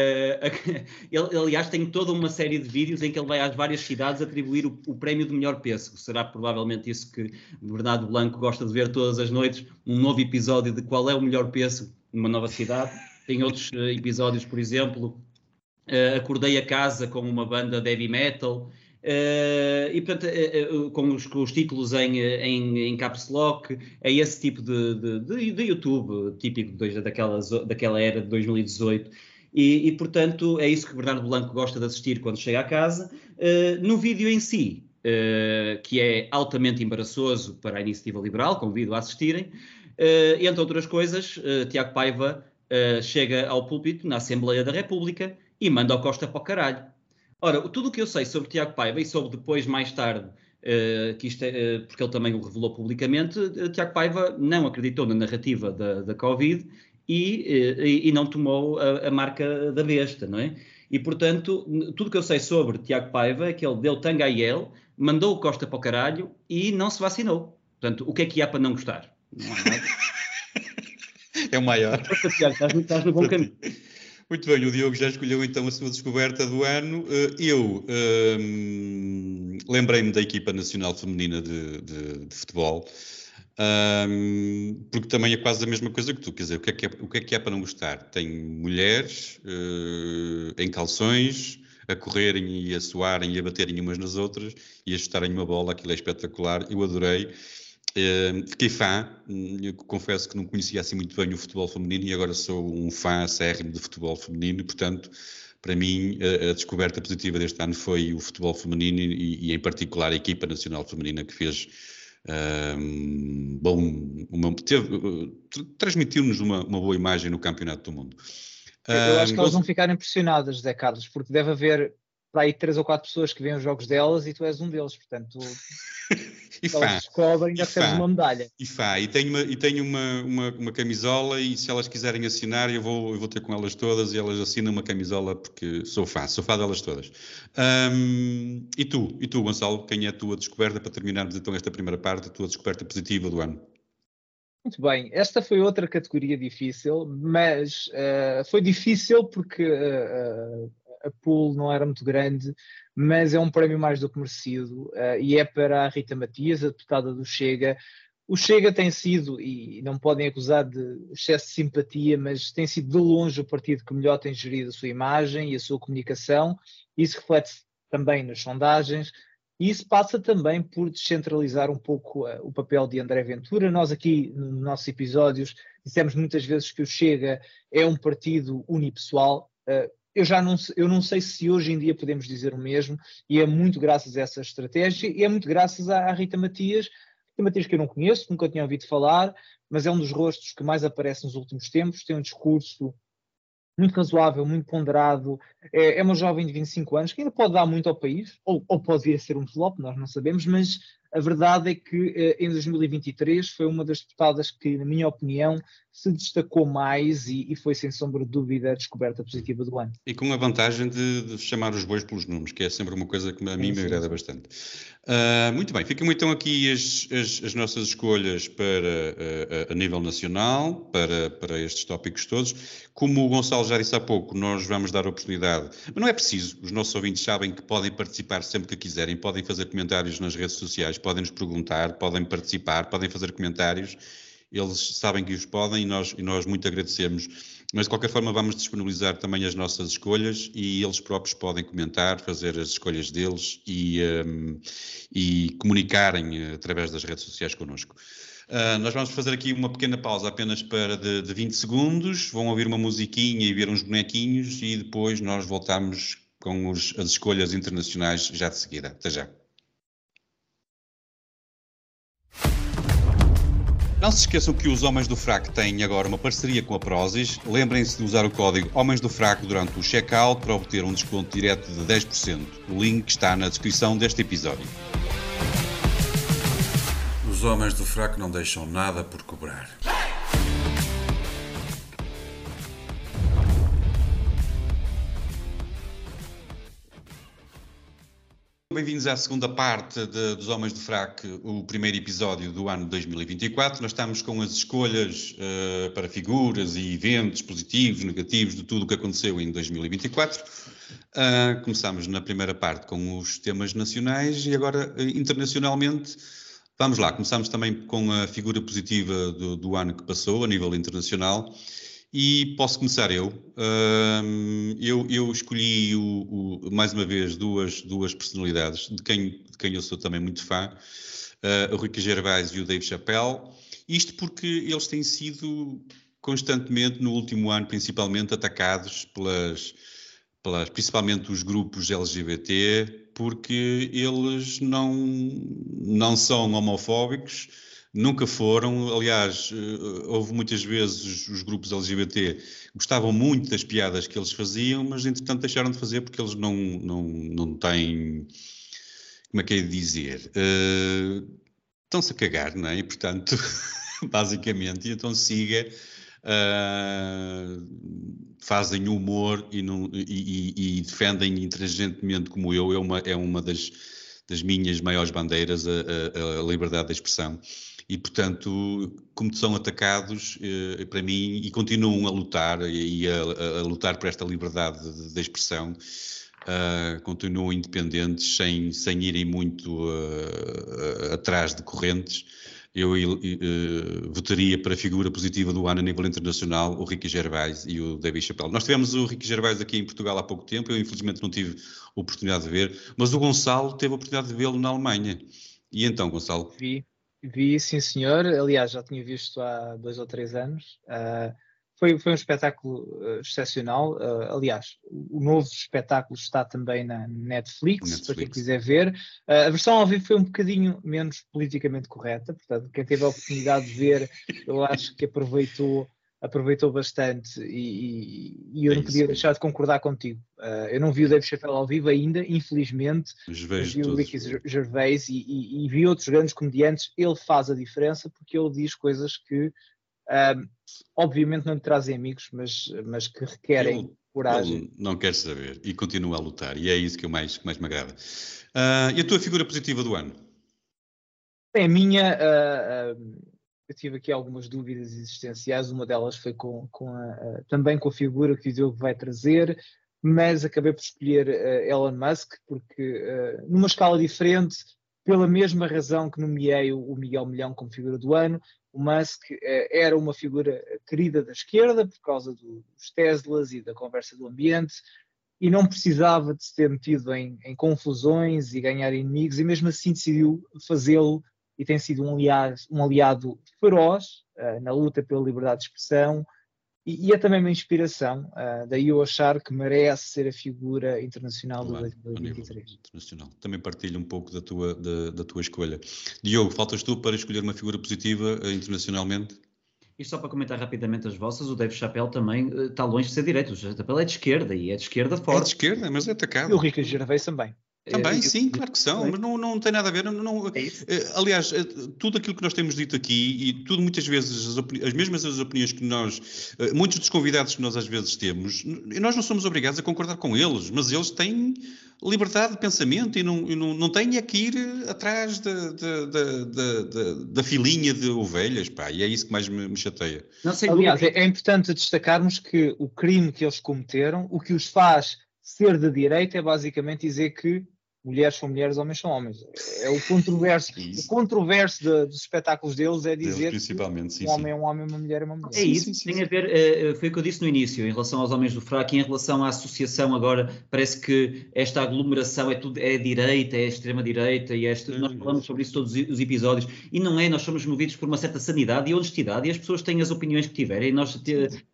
Uh, ele, aliás, tem toda uma série de vídeos em que ele vai às várias cidades atribuir o, o prémio de melhor pêssego. Será provavelmente isso que Bernardo Blanco gosta de ver todas as noites, um novo episódio de qual é o melhor pêssego numa nova cidade. Tem outros uh, episódios, por exemplo, uh, acordei a casa com uma banda de heavy metal. Uh, e portanto uh, uh, com, os, com os títulos em, em, em caps lock, é esse tipo de, de, de, de YouTube típico de, daquela, daquela era de dois mil e dezoito. E, e, portanto, é isso que Bernardo Blanco gosta de assistir quando chega à casa. Uh, no vídeo em si, uh, que é altamente embaraçoso para a Iniciativa Liberal, convido a assistirem, uh, entre outras coisas, uh, Tiago Paiva uh, chega ao púlpito na Assembleia da República e manda o Costa para o caralho. Ora, tudo o que eu sei sobre Tiago Paiva e soube depois, mais tarde, uh, que isto é, uh, porque ele também o revelou publicamente, uh, Tiago Paiva não acreditou na narrativa da, da Covid e, uh, e, e não tomou a, a marca da besta, não é? E, portanto, tudo o que eu sei sobre Tiago Paiva é que ele deu tanga a ele, mandou o Costa para o caralho e não se vacinou. Portanto, o que é que há para não gostar? Não há nada. É o maior. Tiago, estás, estás no bom caminho. Muito bem, o Diogo já escolheu então a sua descoberta do ano. Eu um, lembrei-me da equipa nacional feminina de, de, de futebol, um, porque também é quase a mesma coisa que tu, quer dizer, o que é que é, o que é, que é para não gostar? Tem mulheres uh, em calções a correrem e a suarem e a baterem umas nas outras e a chutarem uma bola, aquilo é espetacular, eu adorei. Uh, fiquei fã, eu confesso que não conhecia assim muito bem o futebol feminino e agora sou um fã acérrimo de futebol feminino e, portanto, para mim, a, a descoberta positiva deste ano foi o futebol feminino e, e em particular, a equipa nacional feminina que fez, uh, bom, uma, teve, uh, transmitiu-nos uma, uma boa imagem no Campeonato do Mundo. Uh, eu acho que elas vão ficar impressionadas, José Carlos, porque deve haver para aí três ou quatro pessoas que veem os jogos delas e tu és um deles, portanto... E fã, descobrem, já recebes uma medalha. E fã, e tenho, uma, e tenho uma, uma, uma camisola e se elas quiserem assinar eu vou, eu vou ter com elas todas e elas assinam uma camisola porque sou fã, sou fã delas todas. Um, e tu, e tu Gonçalo, quem é a tua descoberta, para terminarmos então esta primeira parte, a tua descoberta positiva do ano? Muito bem, esta foi outra categoria difícil, mas uh, foi difícil porque uh, uh, a pool não era muito grande, mas é um prémio mais do que merecido uh, e é para a Rita Matias, a deputada do Chega. O Chega tem sido, e não podem acusar de excesso de simpatia, mas tem sido de longe o partido que melhor tem gerido a sua imagem e a sua comunicação. Isso reflete também nas sondagens. E isso passa também por descentralizar um pouco uh, o papel de André Ventura. Nós aqui, nos nossos episódios, dissemos muitas vezes que o Chega é um partido unipessoal. Uh, eu já não, eu não sei se hoje em dia podemos dizer o mesmo, e é muito graças a essa estratégia, e é muito graças à, à Rita Matias, Rita Matias que eu não conheço, nunca tinha ouvido falar, mas é um dos rostos que mais aparece nos últimos tempos, tem um discurso muito razoável, muito ponderado, é, é uma jovem de vinte e cinco anos que ainda pode dar muito ao país, ou, ou pode vir a ser um flop, nós não sabemos, mas a verdade é que eh, em dois mil e vinte e três foi uma das deputadas que, na minha opinião, se destacou mais e, e foi, sem sombra de dúvida, a descoberta positiva do ano. E com a vantagem de, de chamar os bois pelos números, que é sempre uma coisa que a mim sim, me sim, agrada sim. bastante. Uh, muito bem, ficam então aqui as, as, as nossas escolhas para, uh, a nível nacional, para, para estes tópicos todos. Como o Gonçalo já disse há pouco, nós vamos dar a oportunidade, mas não é preciso, os nossos ouvintes sabem que podem participar sempre que quiserem, podem fazer comentários nas redes sociais, podem nos perguntar, podem participar, podem fazer comentários, eles sabem que os podem e nós, e nós muito agradecemos, mas de qualquer forma vamos disponibilizar também as nossas escolhas e eles próprios podem comentar, fazer as escolhas deles e, um, e comunicarem através das redes sociais connosco. Uh, nós vamos fazer aqui uma pequena pausa apenas para de, de vinte segundos, vão ouvir uma musiquinha e ver uns bonequinhos e depois nós voltamos com os, as escolhas internacionais já de seguida. Até já. Não se esqueçam que os Homens do Fraco têm agora uma parceria com a Prozis. Lembrem-se de usar o código Homens do Fraco durante o check-out para obter um desconto direto de dez por cento. O link está na descrição deste episódio. Os Homens do Fraco não deixam nada por cobrar. Bem-vindos à segunda parte de, dos Homens do Fraco, o primeiro episódio do ano dois mil e vinte e quatro. Nós estamos com as escolhas uh, para figuras e eventos positivos, negativos, de tudo o que aconteceu em dois mil e vinte e quatro. Uh, começámos na primeira parte com os temas nacionais e agora uh, internacionalmente. Vamos lá, começamos também com a figura positiva do, do ano que passou a nível internacional. E posso começar eu. Uh, eu, eu escolhi, o, o, mais uma vez, duas, duas personalidades de quem, de quem eu sou também muito fã, uh, o Ricky Gervais e o Dave Chappelle. Isto porque eles têm sido constantemente, no último ano, principalmente, atacados pelas, pelas, principalmente os grupos L G B T, porque eles não, não são homofóbicos, nunca foram. Aliás, houve muitas vezes os, os grupos L G B T gostavam muito das piadas que eles faziam, mas entretanto deixaram de fazer porque eles não, não, não têm, como é que é de dizer, uh, estão-se a cagar, não é? E portanto, basicamente, e então siga, uh, fazem humor e, não, e, e, e defendem intransigentemente como eu, é uma, é uma das, das minhas maiores bandeiras, a, a, a liberdade de expressão. E, portanto, como são atacados, eh, para mim, e continuam a lutar, e a, a lutar por esta liberdade de, de expressão, uh, continuam independentes, sem, sem irem muito uh, atrás de correntes. Eu uh, votaria para a figura positiva do ano a nível internacional, o Ricky Gervais e o Dave Chappelle. Nós tivemos o Ricky Gervais aqui em Portugal há pouco tempo, eu infelizmente não tive a oportunidade de ver, mas o Gonçalo teve a oportunidade de vê-lo na Alemanha. E então, Gonçalo? Vi. Vi, sim senhor, aliás já tinha visto há dois ou três anos, uh, foi, foi um espetáculo uh, excepcional, uh, aliás o novo espetáculo está também na Netflix, Netflix. Para quem quiser ver, uh, a versão ao vivo foi um bocadinho menos politicamente correta, portanto quem teve a oportunidade de ver, eu acho que aproveitou, aproveitou bastante e, e, e eu é não podia isso. deixar de concordar contigo. Uh, eu não vi o Dave Chappelle ao vivo ainda, infelizmente, mas, mas vi o Ricky Gervais e, e, e vi outros grandes comediantes. Ele faz a diferença porque ele diz coisas que uh, obviamente não lhe trazem amigos, mas, mas que requerem ele, coragem. Ele não quer saber e continua a lutar, e é isso que, eu mais, que mais me agrada. Uh, e a tua figura positiva do ano? Bem, a minha... Uh, uh, eu tive aqui algumas dúvidas existenciais, uma delas foi com, com a, a, também com a figura que o Diogo vai trazer, mas acabei por escolher uh, Elon Musk, porque uh, numa escala diferente, pela mesma razão que nomeei o, o Miguel Milhão como figura do ano, o Musk uh, era uma figura querida da esquerda por causa do, dos Teslas e da conversa do ambiente, e não precisava de se ter metido em, em confusões e ganhar inimigos, e mesmo assim decidiu fazê-lo, e tem sido um aliado, um aliado feroz uh, na luta pela liberdade de expressão, e, e é também uma inspiração, uh, daí eu achar que merece ser a figura internacional do dois mil e vinte e três. Internacional. Também partilho um pouco da tua, da, da tua escolha. Diogo, faltas tu para escolher uma figura positiva uh, internacionalmente? E só para comentar rapidamente as vossas, o Dave Chappelle também uh, está longe de ser direito. O Chappelle é de esquerda e é de esquerda forte. É de esquerda, mas é atacado. E o Ricky Gervais também. Também, é, sim, eu, claro que são, mas não, não tem nada a ver. Não, não, é aliás, tudo aquilo que nós temos dito aqui, e tudo muitas vezes, as, opini- as mesmas as opiniões que nós, muitos dos convidados que nós às vezes temos, nós não somos obrigados a concordar com eles, mas eles têm liberdade de pensamento e não, e não, não têm é que ir atrás da, da, da, da, da filinha de ovelhas, pá, e é isso que mais me, me chateia. Não sei, aliás, é, é importante destacarmos que o crime que eles cometeram, o que os faz ser de direita é basicamente dizer que mulheres são mulheres, homens são homens. É o controverso. o controverso de, dos espetáculos deles é dizer deles, principalmente, que sim, um homem sim. é um homem, uma mulher é uma mulher. É isso, sim, sim, tem sim. a ver, uh, foi o que eu disse no início, em relação aos homens do fraco, e em relação à associação agora, parece que esta aglomeração é tudo, é direita, é extrema-direita, e esta, nós falamos sobre isso todos os episódios, e não é, nós somos movidos por uma certa sanidade e honestidade, e as pessoas têm as opiniões que tiverem, e nós, uh,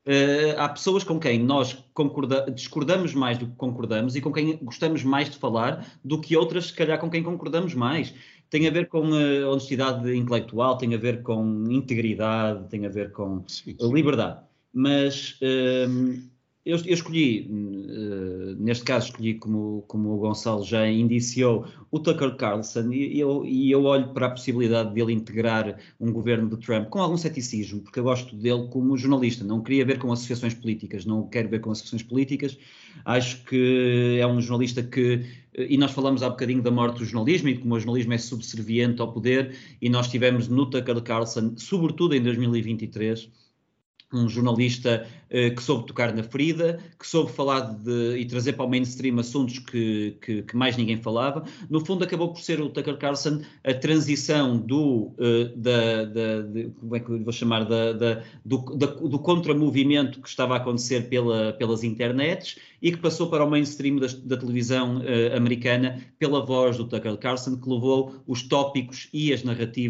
há pessoas com quem nós concorda, discordamos mais do que concordamos, e com quem gostamos mais de falar do que outras, se calhar, com quem concordamos mais. Tem a ver com uh, honestidade intelectual, tem a ver com integridade, tem a ver com sim, sim. liberdade. Mas uh, eu, eu escolhi, uh, neste caso escolhi, como, como o Gonçalo já indiciou, o Tucker Carlson, e eu, e eu olho para a possibilidade dele integrar um governo de Trump com algum ceticismo, porque eu gosto dele como jornalista, não queria ver com associações políticas, não quero ver com associações políticas, acho que é um jornalista que, e nós falamos há bocadinho da morte do jornalismo e de como o jornalismo é subserviente ao poder, e nós tivemos no Tucker Carlson, sobretudo em dois mil e vinte e três, um jornalista uh, que soube tocar na ferida, que soube falar de, e trazer para o mainstream assuntos que, que, que mais ninguém falava. No fundo, acabou por ser o Tucker Carlson a transição do, uh, da, da, de, como é que eu vou chamar, da, da, do, da, do contramovimento que estava a acontecer pela, pelas internets e que passou para o mainstream da, da televisão uh, americana pela voz do Tucker Carlson, que levou os tópicos e as narrativas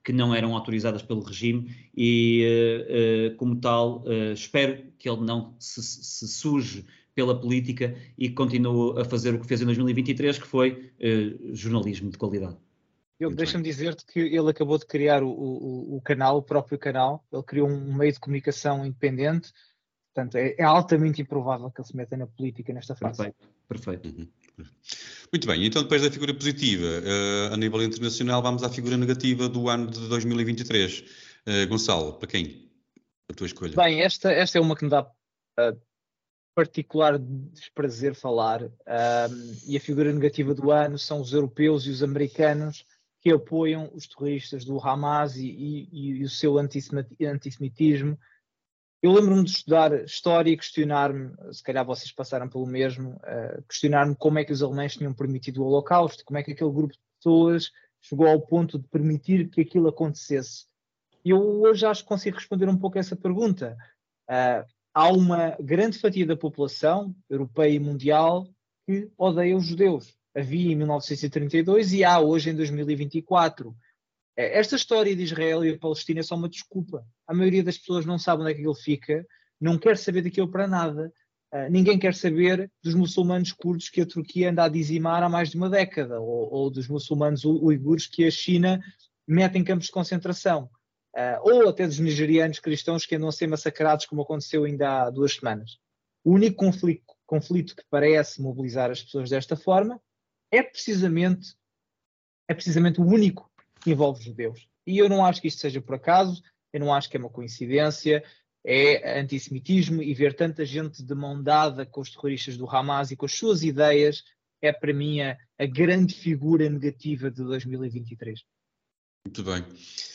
que não eram autorizadas pelo regime e, uh, uh, como tal, uh, espero que ele não se, se suje pela política e continue a fazer o que fez em dois mil e vinte e três, que foi uh, jornalismo de qualidade. Deixa-me dizer-te que ele acabou de criar o, o, o canal, o próprio canal, ele criou um meio de comunicação independente, portanto é, é altamente improvável que ele se meta na política nesta fase. Perfeito, perfeito. Uhum. Muito bem, então depois da figura positiva uh, a nível internacional, vamos à figura negativa do ano de dois mil e vinte e três. Uh, Gonçalo, para quem? A tua escolha. Bem, esta, esta é uma que me dá uh, particular desprazer falar, um, e a figura negativa do ano são os europeus e os americanos que apoiam os terroristas do Hamas e, e, e o seu antissemitismo. Eu lembro-me de estudar história e questionar-me, se calhar vocês passaram pelo mesmo, uh, questionar-me como é que os alemães tinham permitido o Holocausto, como é que aquele grupo de pessoas chegou ao ponto de permitir que aquilo acontecesse. E eu hoje acho que consigo responder um pouco a essa pergunta. Uh, há uma grande fatia da população, europeia e mundial, que odeia os judeus. Havia em mil novecentos e trinta e dois e há hoje em dois mil e vinte e quatro. Esta história de Israel e a Palestina é só uma desculpa. A maioria das pessoas não sabe onde é que aquilo fica, não quer saber daquilo para nada. Uh, ninguém quer saber dos muçulmanos curdos que a Turquia anda a dizimar há mais de uma década, ou, ou dos muçulmanos uigures que a China mete em campos de concentração, uh, ou até dos nigerianos cristãos que andam a ser massacrados, como aconteceu ainda há duas semanas. O único conflito, conflito que parece mobilizar as pessoas desta forma é precisamente, é precisamente o único que envolve judeus. E eu não acho que isto seja por acaso, eu não acho que é uma coincidência, é antissemitismo, e ver tanta gente de mão dada com os terroristas do Hamas e com as suas ideias é para mim a, a grande figura negativa de dois mil e vinte e três. Muito bem.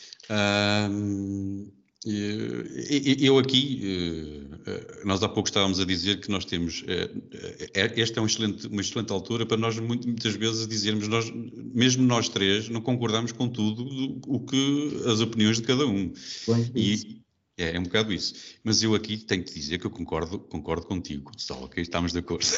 Um, eu aqui, nós há pouco estávamos a dizer que nós temos, esta é uma excelente, uma excelente altura para nós muitas vezes dizermos, nós, mesmo nós três, não concordamos com tudo o que as opiniões de cada um. E é, é um bocado isso. Mas eu aqui tenho que dizer que eu concordo, concordo contigo, só ok, estamos de acordo.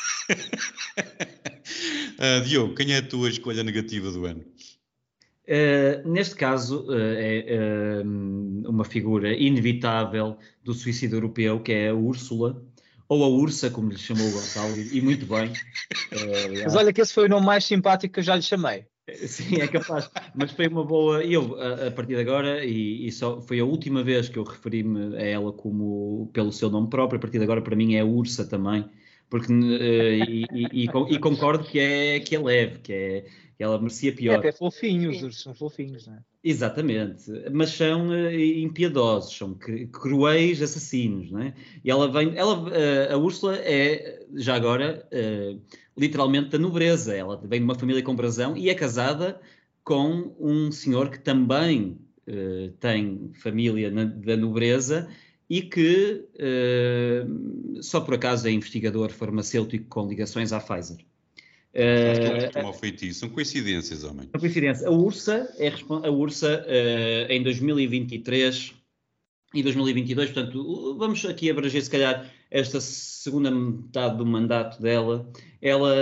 uh, Diogo, quem é a tua escolha negativa do ano? Uh, neste caso, uh, é uh, uma figura inevitável do suicídio europeu, que é a Úrsula, ou a Ursa, como lhe chamou o Gonçalo, e muito bem. Uh, Mas olha que esse foi o nome mais simpático que eu já lhe chamei. Sim, é capaz, mas foi uma boa... Eu, a, a partir de agora, e, e só foi a última vez que eu referi-me a ela como, pelo seu nome próprio, a partir de agora para mim é a Ursa também, porque, uh, e, e, e, e concordo que é, que é leve, que é... ela merecia pior. É até fofinhos, os ursos são fofinhos, não é? Exatamente, mas são uh, impiedosos, são cruéis assassinos, não é? E ela vem, ela, uh, a Úrsula é, já agora, uh, literalmente da nobreza. Ela vem de uma família com brasão e é casada com um senhor que também uh, tem família na, da nobreza e que uh, só por acaso é investigador farmacêutico com ligações à Pfizer. Uh, mal feitiço. São coincidências, homem. Uma coincidência. A Ursa, é, a Ursa uh, em dois mil e vinte e três e dois mil e vinte e dois, portanto, vamos aqui abranger se calhar esta segunda metade do mandato dela. Ela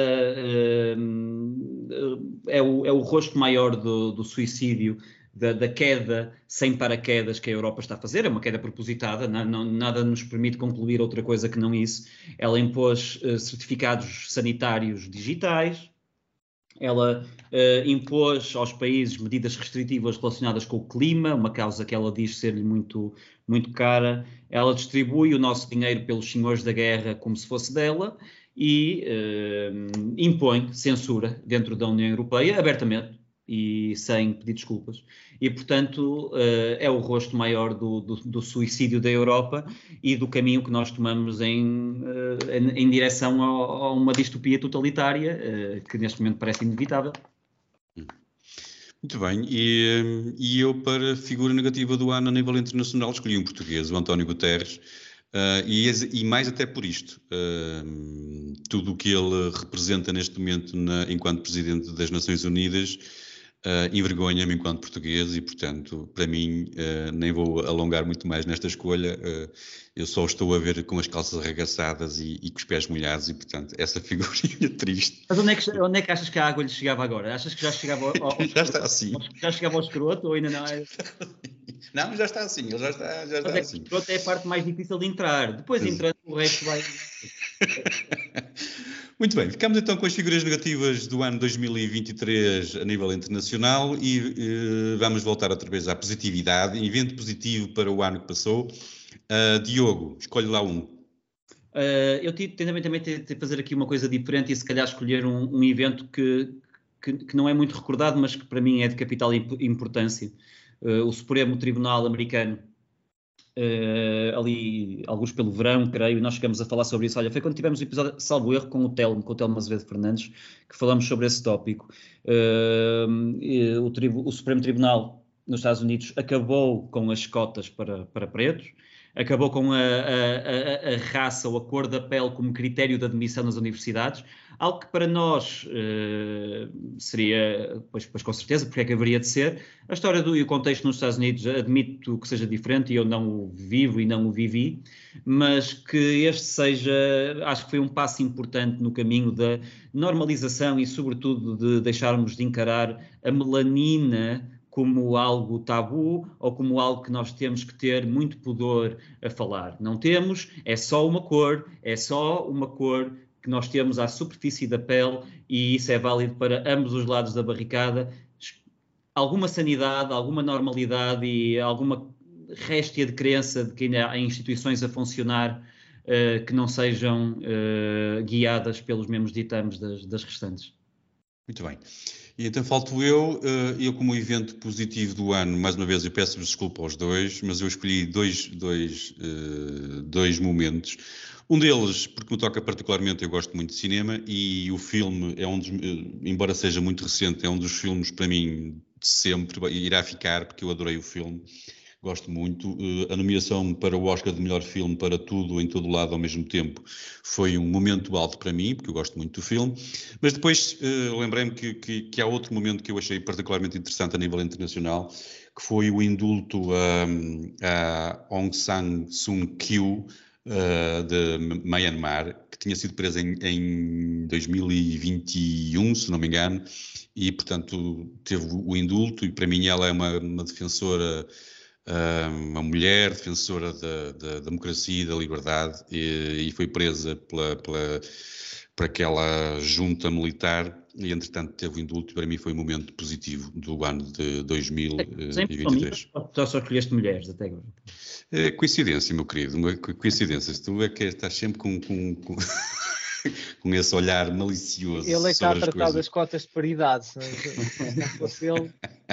uh, é, o, é o rosto maior do, do suicídio, da, da queda sem paraquedas que a Europa está a fazer. É uma queda propositada, não, não, nada nos permite concluir outra coisa que não isso. Ela impôs uh, certificados sanitários digitais, ela uh, impôs aos países medidas restritivas relacionadas com o clima, uma causa que ela diz ser-lhe muito, muito cara. Ela distribui o nosso dinheiro pelos senhores da guerra como se fosse dela e uh, impõe censura dentro da União Europeia, abertamente, e sem pedir desculpas. E, portanto, uh, é o rosto maior do, do, do suicídio da Europa e do caminho que nós tomamos em, uh, em, em direção a, a uma distopia totalitária, uh, que neste momento parece inevitável. Muito bem, e, e eu para figura negativa do ano a nível internacional escolhi um português, o António Guterres, uh, e, e mais até por isto. Uh, tudo o que ele representa neste momento na, enquanto Presidente das Nações Unidas uh, envergonha-me enquanto português e, portanto, para mim, uh, nem vou alongar muito mais nesta escolha. Uh, eu só estou a ver com as calças arregaçadas e, e com os pés molhados e, portanto, essa figurinha triste. Mas onde é, que, onde é que achas que a água lhe chegava agora? Achas que já chegava ao, ao, já está assim. Já chegava ao escroto ou ainda não? Não, já está assim, ele já está, já está é assim. O escroto é a parte mais difícil de entrar. Depois entrando, o resto vai... Muito bem, ficamos então com as figuras negativas do ano dois mil e vinte e três a nível internacional e uh, vamos voltar outra vez à positividade, evento positivo para o ano que passou. Uh, Diogo, escolhe lá um. Uh, eu também também tenho de fazer aqui uma coisa diferente e se calhar escolher um, um evento que, que, que não é muito recordado, mas que para mim é de capital importância. Uh, o Supremo Tribunal Americano, uh, ali, alguns pelo verão, creio, e nós chegamos a falar sobre isso. Olha, foi quando tivemos o episódio, salvo erro, com o Telmo, com o Telmo Azevedo Fernandes, que falamos sobre esse tópico. Uh, o, tribu, o Supremo Tribunal nos Estados Unidos acabou com as cotas para, para pretos, acabou com a, a, a, a raça ou a cor da pele como critério de admissão nas universidades, algo que para nós uh, seria, pois, pois com certeza, porque é que haveria de ser. A história do, e o contexto nos Estados Unidos admito que seja diferente e eu não o vivo e não o vivi, mas que este seja, acho que foi um passo importante no caminho da normalização e sobretudo de deixarmos de encarar a melanina como algo tabu ou como algo que nós temos que ter muito pudor a falar. Não temos, é só uma cor, é só uma cor que nós temos à superfície da pele e isso é válido para ambos os lados da barricada. Alguma sanidade, alguma normalidade e alguma réstia de crença de que ainda há instituições a funcionar uh, que não sejam uh, guiadas pelos mesmos ditames das, das restantes. Muito bem. E então falto eu, eu como evento positivo do ano, mais uma vez eu peço-vos desculpa aos dois, mas eu escolhi dois, dois, dois momentos. Um deles, porque me toca particularmente, eu gosto muito de cinema e o filme é um dos, embora seja muito recente, é um dos filmes para mim de sempre, irá ficar porque eu adorei o filme. Gosto muito. A nomeação para o Oscar de melhor filme para tudo, em todo lado, ao mesmo tempo, foi um momento alto para mim, porque eu gosto muito do filme. Mas depois uh, lembrei-me que, que, que há outro momento que eu achei particularmente interessante a nível internacional, que foi o indulto a, a Aung San Suu Kyi, uh, de Myanmar, que tinha sido presa em, em dois mil e vinte e um, se não me engano, e, portanto, teve o indulto, e para mim ela é uma, uma defensora... uma mulher defensora da, da democracia e da liberdade e, e foi presa pela, pela, por aquela junta militar e, entretanto, teve o indulto e para mim foi um momento positivo do ano de dois mil e vinte e três. Só só escolheste mulheres até agora. É coincidência, meu querido, uma coincidência. Tu é que estás sempre com... com, com... com esse olhar malicioso. Ele é que está a tratar coisas. das cotas de paridade, se não fosse ele...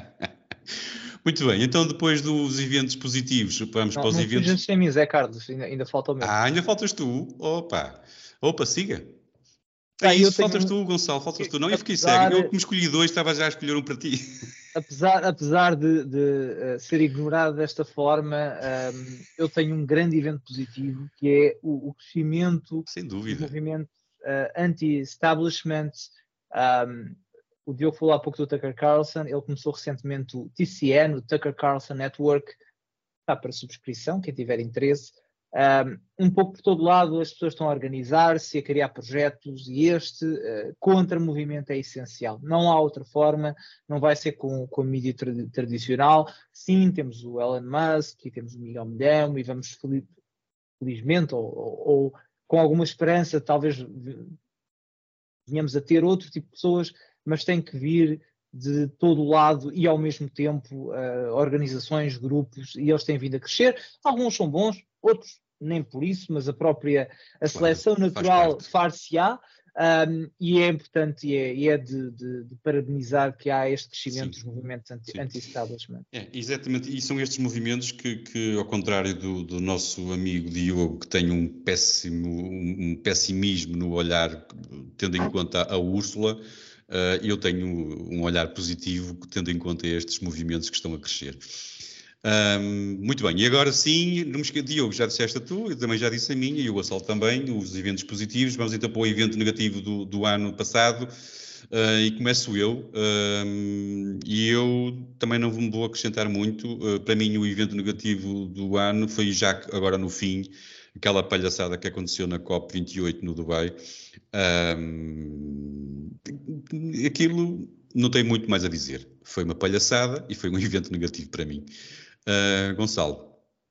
Muito bem, então depois dos eventos positivos, vamos não, para os não eventos... Não sem mim, Zé Carlos, ainda, ainda falta o meu. Ah, ainda faltas tu? Opa, opa, siga. Ah, é isso, eu tenho... faltas tu, Gonçalo, faltas tu. Não, eu fiquei apesar... cego, eu como escolhi dois, estava já a escolher um para ti. Apesar, apesar de, de uh, ser ignorado desta forma, um, eu tenho um grande evento positivo, que é o, o crescimento Sem dúvida. do movimento uh, anti-establishment. Um, O Diogo falou há pouco do Tucker Carlson, ele começou recentemente o T C N, o Tucker Carlson Network, está para subscrição, quem tiver interesse. Um, um pouco por todo lado as pessoas estão a organizar-se, a criar projetos e este uh, contra-movimento é essencial. Não há outra forma, não vai ser com, com a mídia tra tradicional. Sim, temos o Elon Musk e temos o Miguel Milhão e vamos feliz, felizmente ou, ou, ou com alguma esperança talvez venhamos a ter outro tipo de pessoas, mas tem que vir de todo o lado e ao mesmo tempo uh, organizações, grupos, e eles têm vindo a crescer. Alguns são bons, outros nem por isso, mas a própria a seleção claro, natural far-se-á, um, e é importante e é, e é de, de, de parabenizar que há este crescimento Sim. dos movimentos anti, anti-establishment. É, exatamente, e são estes movimentos que, que ao contrário do, do nosso amigo Diogo, que tem um péssimo um pessimismo no olhar, tendo em conta a Úrsula, Uh, eu tenho um olhar positivo tendo em conta estes movimentos que estão a crescer. Um, muito bem, e agora sim, não me esqueço, Diogo, já disseste a tu, eu também já disse a minha, e o Gonçalo também, os eventos positivos. Vamos então para o evento negativo do, do ano passado. uh, e começo eu, uh, e eu também não me vou acrescentar muito. Uh, para mim o evento negativo do ano foi já agora no fim, aquela palhaçada que aconteceu na COP vinte e oito no Dubai. Uh, aquilo não tem muito mais a dizer, foi uma palhaçada e foi um evento negativo para mim. Uh, Gonçalo.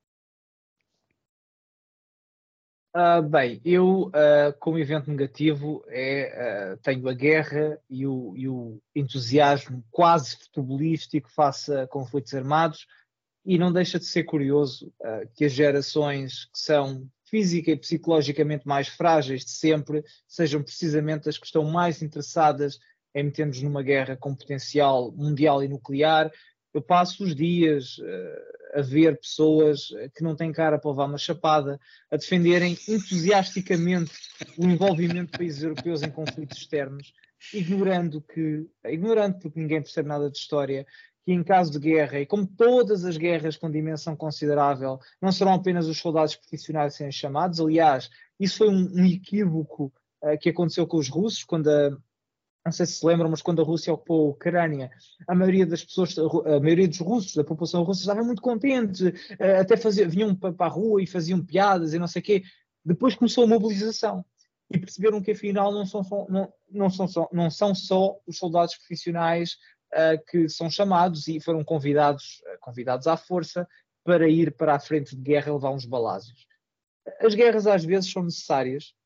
Uh, bem, eu, uh, como evento negativo, é, uh, tenho a guerra e o, e o entusiasmo quase futebolístico face a conflitos armados, e não deixa de ser curioso uh, que as gerações que são física e psicologicamente mais frágeis de sempre sejam precisamente as que estão mais interessadas em metermos numa guerra com potencial mundial e nuclear. Eu passo os dias uh, a ver pessoas que não têm cara para levar uma chapada, a defenderem entusiasticamente o envolvimento de países europeus em conflitos externos, ignorando que, ignorando porque ninguém percebe nada de história, que em caso de guerra, e como todas as guerras com dimensão considerável, não serão apenas os soldados profissionais a serem chamados. Aliás, isso foi um, um equívoco uh, que aconteceu com os russos, quando a não sei se se lembram, mas quando a Rússia ocupou a Ucrânia, a maioria das pessoas, a maioria dos russos, da população russa, estava muito contente, até fazia, vinham para a rua e faziam piadas e não sei o quê. Depois começou a mobilização e perceberam que afinal não são só, não, não são só, não são só os soldados profissionais uh, que são chamados e foram convidados, uh, convidados à força para ir para a frente de guerra e levar uns balásios. As guerras às vezes são necessárias.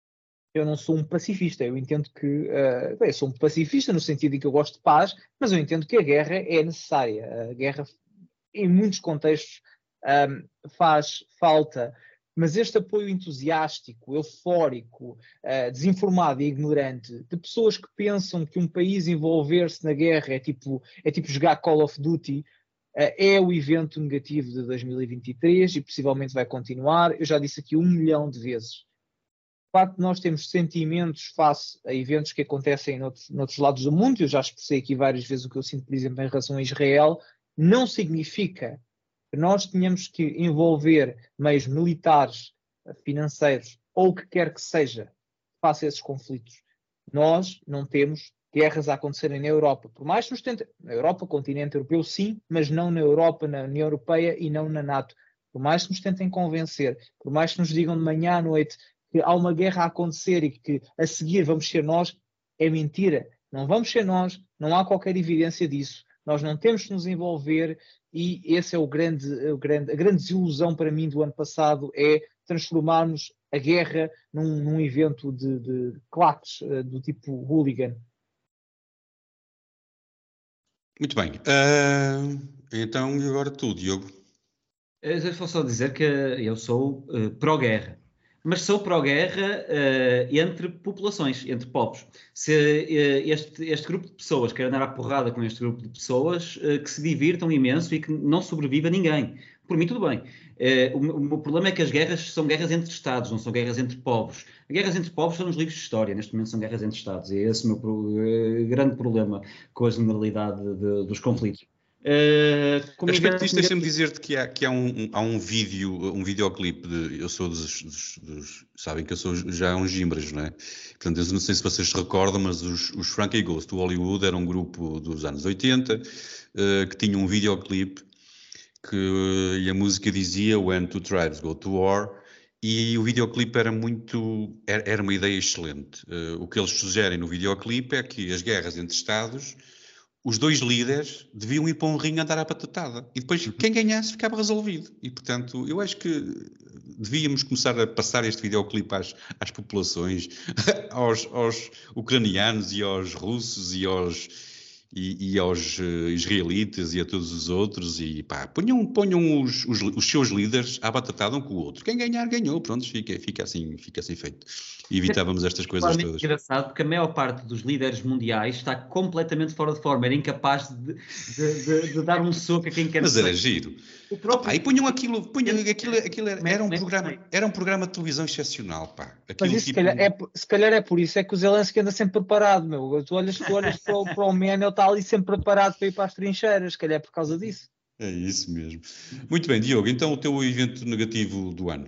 Eu não sou um pacifista, eu entendo que, uh, bem, eu sou um pacifista no sentido em que eu gosto de paz, mas eu entendo que a guerra é necessária. A guerra, em muitos contextos, um, faz falta, mas este apoio entusiástico, eufórico, uh, desinformado e ignorante de pessoas que pensam que um país envolver-se na guerra é tipo, é tipo jogar Call of Duty, uh, é o evento negativo de dois mil e vinte e três e possivelmente vai continuar. Eu já disse aqui um milhão de vezes. O facto de nós termos sentimentos face a eventos que acontecem noutros, noutros lados do mundo, eu já expressei aqui várias vezes o que eu sinto, por exemplo, em relação a Israel, não significa que nós tenhamos que envolver meios militares, financeiros, ou o que quer que seja, face a esses conflitos. Nós não temos guerras a acontecerem na Europa. Por mais que nos tentem, na Europa, continente europeu, sim, mas não na Europa, na União Europeia e não na NATO. Por mais que nos tentem convencer, por mais que nos digam de manhã à noite que há uma guerra a acontecer e que a seguir vamos ser nós, é mentira. Não vamos ser nós, não há qualquer evidência disso. Nós não temos que nos envolver e esse é o grande, o grande, a grande desilusão para mim do ano passado, é transformarmos a guerra num, num evento de, de claques uh, do tipo hooligan. Muito bem. Uh, então, e agora tu, Diogo? Eu vou só dizer que eu sou uh, pró-guerra. Mas sou pró-guerra uh, entre populações, entre povos. Se uh, este, este grupo de pessoas quer andar à porrada com este grupo de pessoas, uh, que se divirtam imenso e que não sobreviva ninguém. Por mim, tudo bem. Uh, o, o meu problema é que as guerras são guerras entre Estados, não são guerras entre povos. Guerras entre povos são nos livros de história, neste momento são guerras entre Estados. E é esse o meu pro, uh, grande problema com a generalidade de, dos conflitos. Uh, a respeito disto, deixa-me dizer-te que há, que há, um, há um vídeo, um videoclipe de, eu sou dos, dos, dos, sabem que eu sou já uns gimbras, não é? Portanto, eu não sei se vocês se recordam, mas os, os Frankie Ghost do Hollywood era um grupo dos anos oitenta, uh, que tinha um videoclipe que, e a música dizia When Two Tribes Go to War, e o videoclipe era muito, era, era uma ideia excelente. Uh, o que eles sugerem no videoclipe é que as guerras entre Estados, os dois líderes deviam ir para um ringue andar à patatada. E depois quem ganhasse ficava resolvido. E, portanto, eu acho que devíamos começar a passar este videoclipe às, às populações, aos, aos ucranianos e aos russos e aos, e, e aos uh, israelitas e a todos os outros. E pá, ponham, ponham os, os, os seus líderes à batatada um com o outro. Quem ganhar, ganhou. Pronto, fica, fica, assim, fica assim feito. E evitávamos estas coisas é todas. É engraçado porque a maior parte dos líderes mundiais está completamente fora de forma, era incapaz de, de, de, de dar um soco a quem quer. Mas era giro. Próprio... Opa, e punham aquilo, punham, aquilo, aquilo era, era, um programa, era um programa de televisão excepcional, pá. Aquilo, Mas isso, tipo... se, calhar é, se calhar é por isso é que o Zelensky anda sempre preparado, meu. Tu olhas, tu olhas para, o, para o man, ele está ali sempre preparado para ir para as trincheiras, se calhar é por causa disso. É isso mesmo. Muito bem, Diogo, então o teu evento negativo do ano?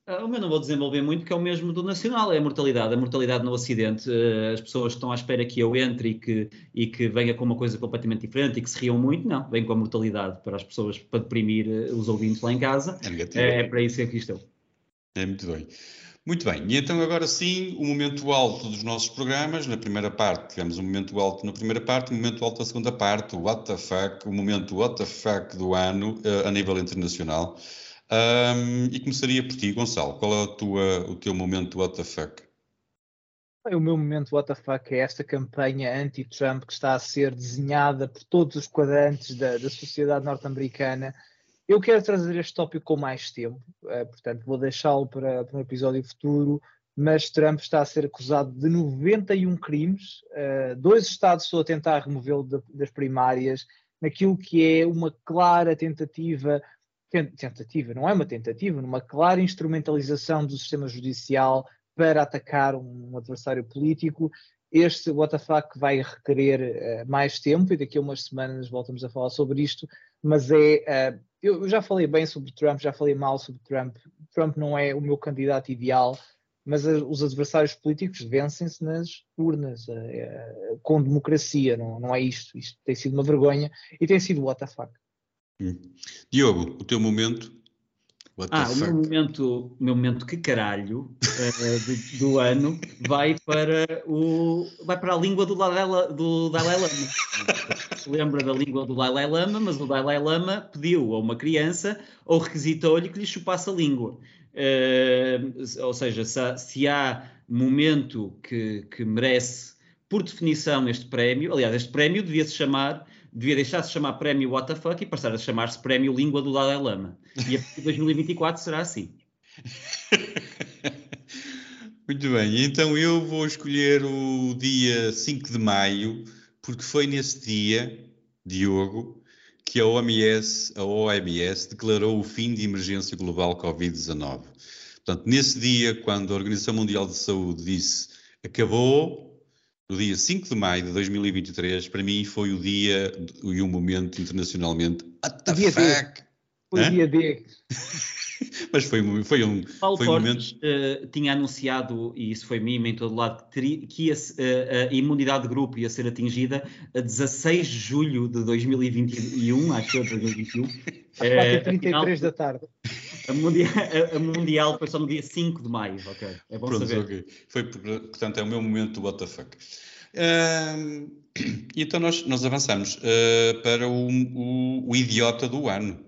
Uh, o meu não vou desenvolver muito, que é o mesmo do nacional, é a mortalidade. A mortalidade no acidente, uh, as pessoas estão à espera que eu entre e que, e que venha com uma coisa completamente diferente e que se riam muito. Não, vem com a mortalidade para as pessoas, para deprimir uh, os ouvintes lá em casa. É negativo. É, é para isso que aqui estou. É muito bem. Muito bem, e então agora sim, o momento alto dos nossos programas. Na primeira parte, tivemos um momento alto na primeira parte, o momento alto na segunda parte, o What the Fuck, o momento What the Fuck do ano, uh, a nível internacional. Um, e começaria por ti, Gonçalo. Qual é a tua, o teu momento What the Fuck? O meu momento What the Fuck é esta campanha anti-Trump que está a ser desenhada por todos os quadrantes da, da sociedade norte-americana. Eu quero trazer este tópico com mais tempo, uh, portanto vou deixá-lo para, para um episódio futuro, mas Trump está a ser acusado de noventa e um crimes, uh, dois estados estão a tentar removê-lo de, das primárias, naquilo que é uma clara tentativa, tentativa, não é uma tentativa, numa clara instrumentalização do sistema judicial para atacar um, um adversário político. Este What the Fuck vai requerer uh, mais tempo e daqui a umas semanas voltamos a falar sobre isto, mas é... Uh, eu já falei bem sobre Trump, já falei mal sobre Trump. Trump não é o meu candidato ideal, mas a, os adversários políticos vencem-se nas urnas, a, a, com democracia, não, não é isto. Isto tem sido uma vergonha e tem sido what the fuck. Hum. Diogo, o teu momento? What ah, o meu momento, o meu momento que caralho uh, do, do ano vai para, o, vai para a língua do Dalai, do Dalai Lama. Se lembra da língua do Dalai Lama, mas o Dalai Lama pediu a uma criança ou requisitou-lhe que lhe chupasse a língua. Uh, ou seja, se, se há momento que, que merece, por definição, este prémio, aliás, este prémio devia-se chamar... devia deixar-se chamar Prémio What the Fuck e passar a chamar-se Prémio Língua do Dalai Lama. E a partir de dois mil e vinte e quatro será assim. Muito bem, então eu vou escolher o dia cinco de maio, porque foi nesse dia, Diogo, que a O M S, a O M S declarou o fim de emergência global covid dezanove. Portanto, nesse dia, quando a Organização Mundial de Saúde disse acabou... No dia cinco de maio de dois mil e vinte e três, para mim foi o dia e o momento internacionalmente. What the dia fuck? Foi o dia D. Mas foi, foi um, Paulo foi um Fortes, momento. Uh, tinha anunciado, e isso foi mime em todo lado, que, teria, que ia, uh, a imunidade de grupo ia ser atingida a dezasseis de julho de dois mil e vinte e um, acho que foi dois mil e vinte e um. Às quatro e trinta e três da tarde. A mundial, a, a mundial foi só no dia cinco de maio, ok? É bom Pronto, saber. Okay. Foi, portanto, é o meu momento what the fuck. Uh, então nós, nós avançamos uh, para o, o, o idiota do ano.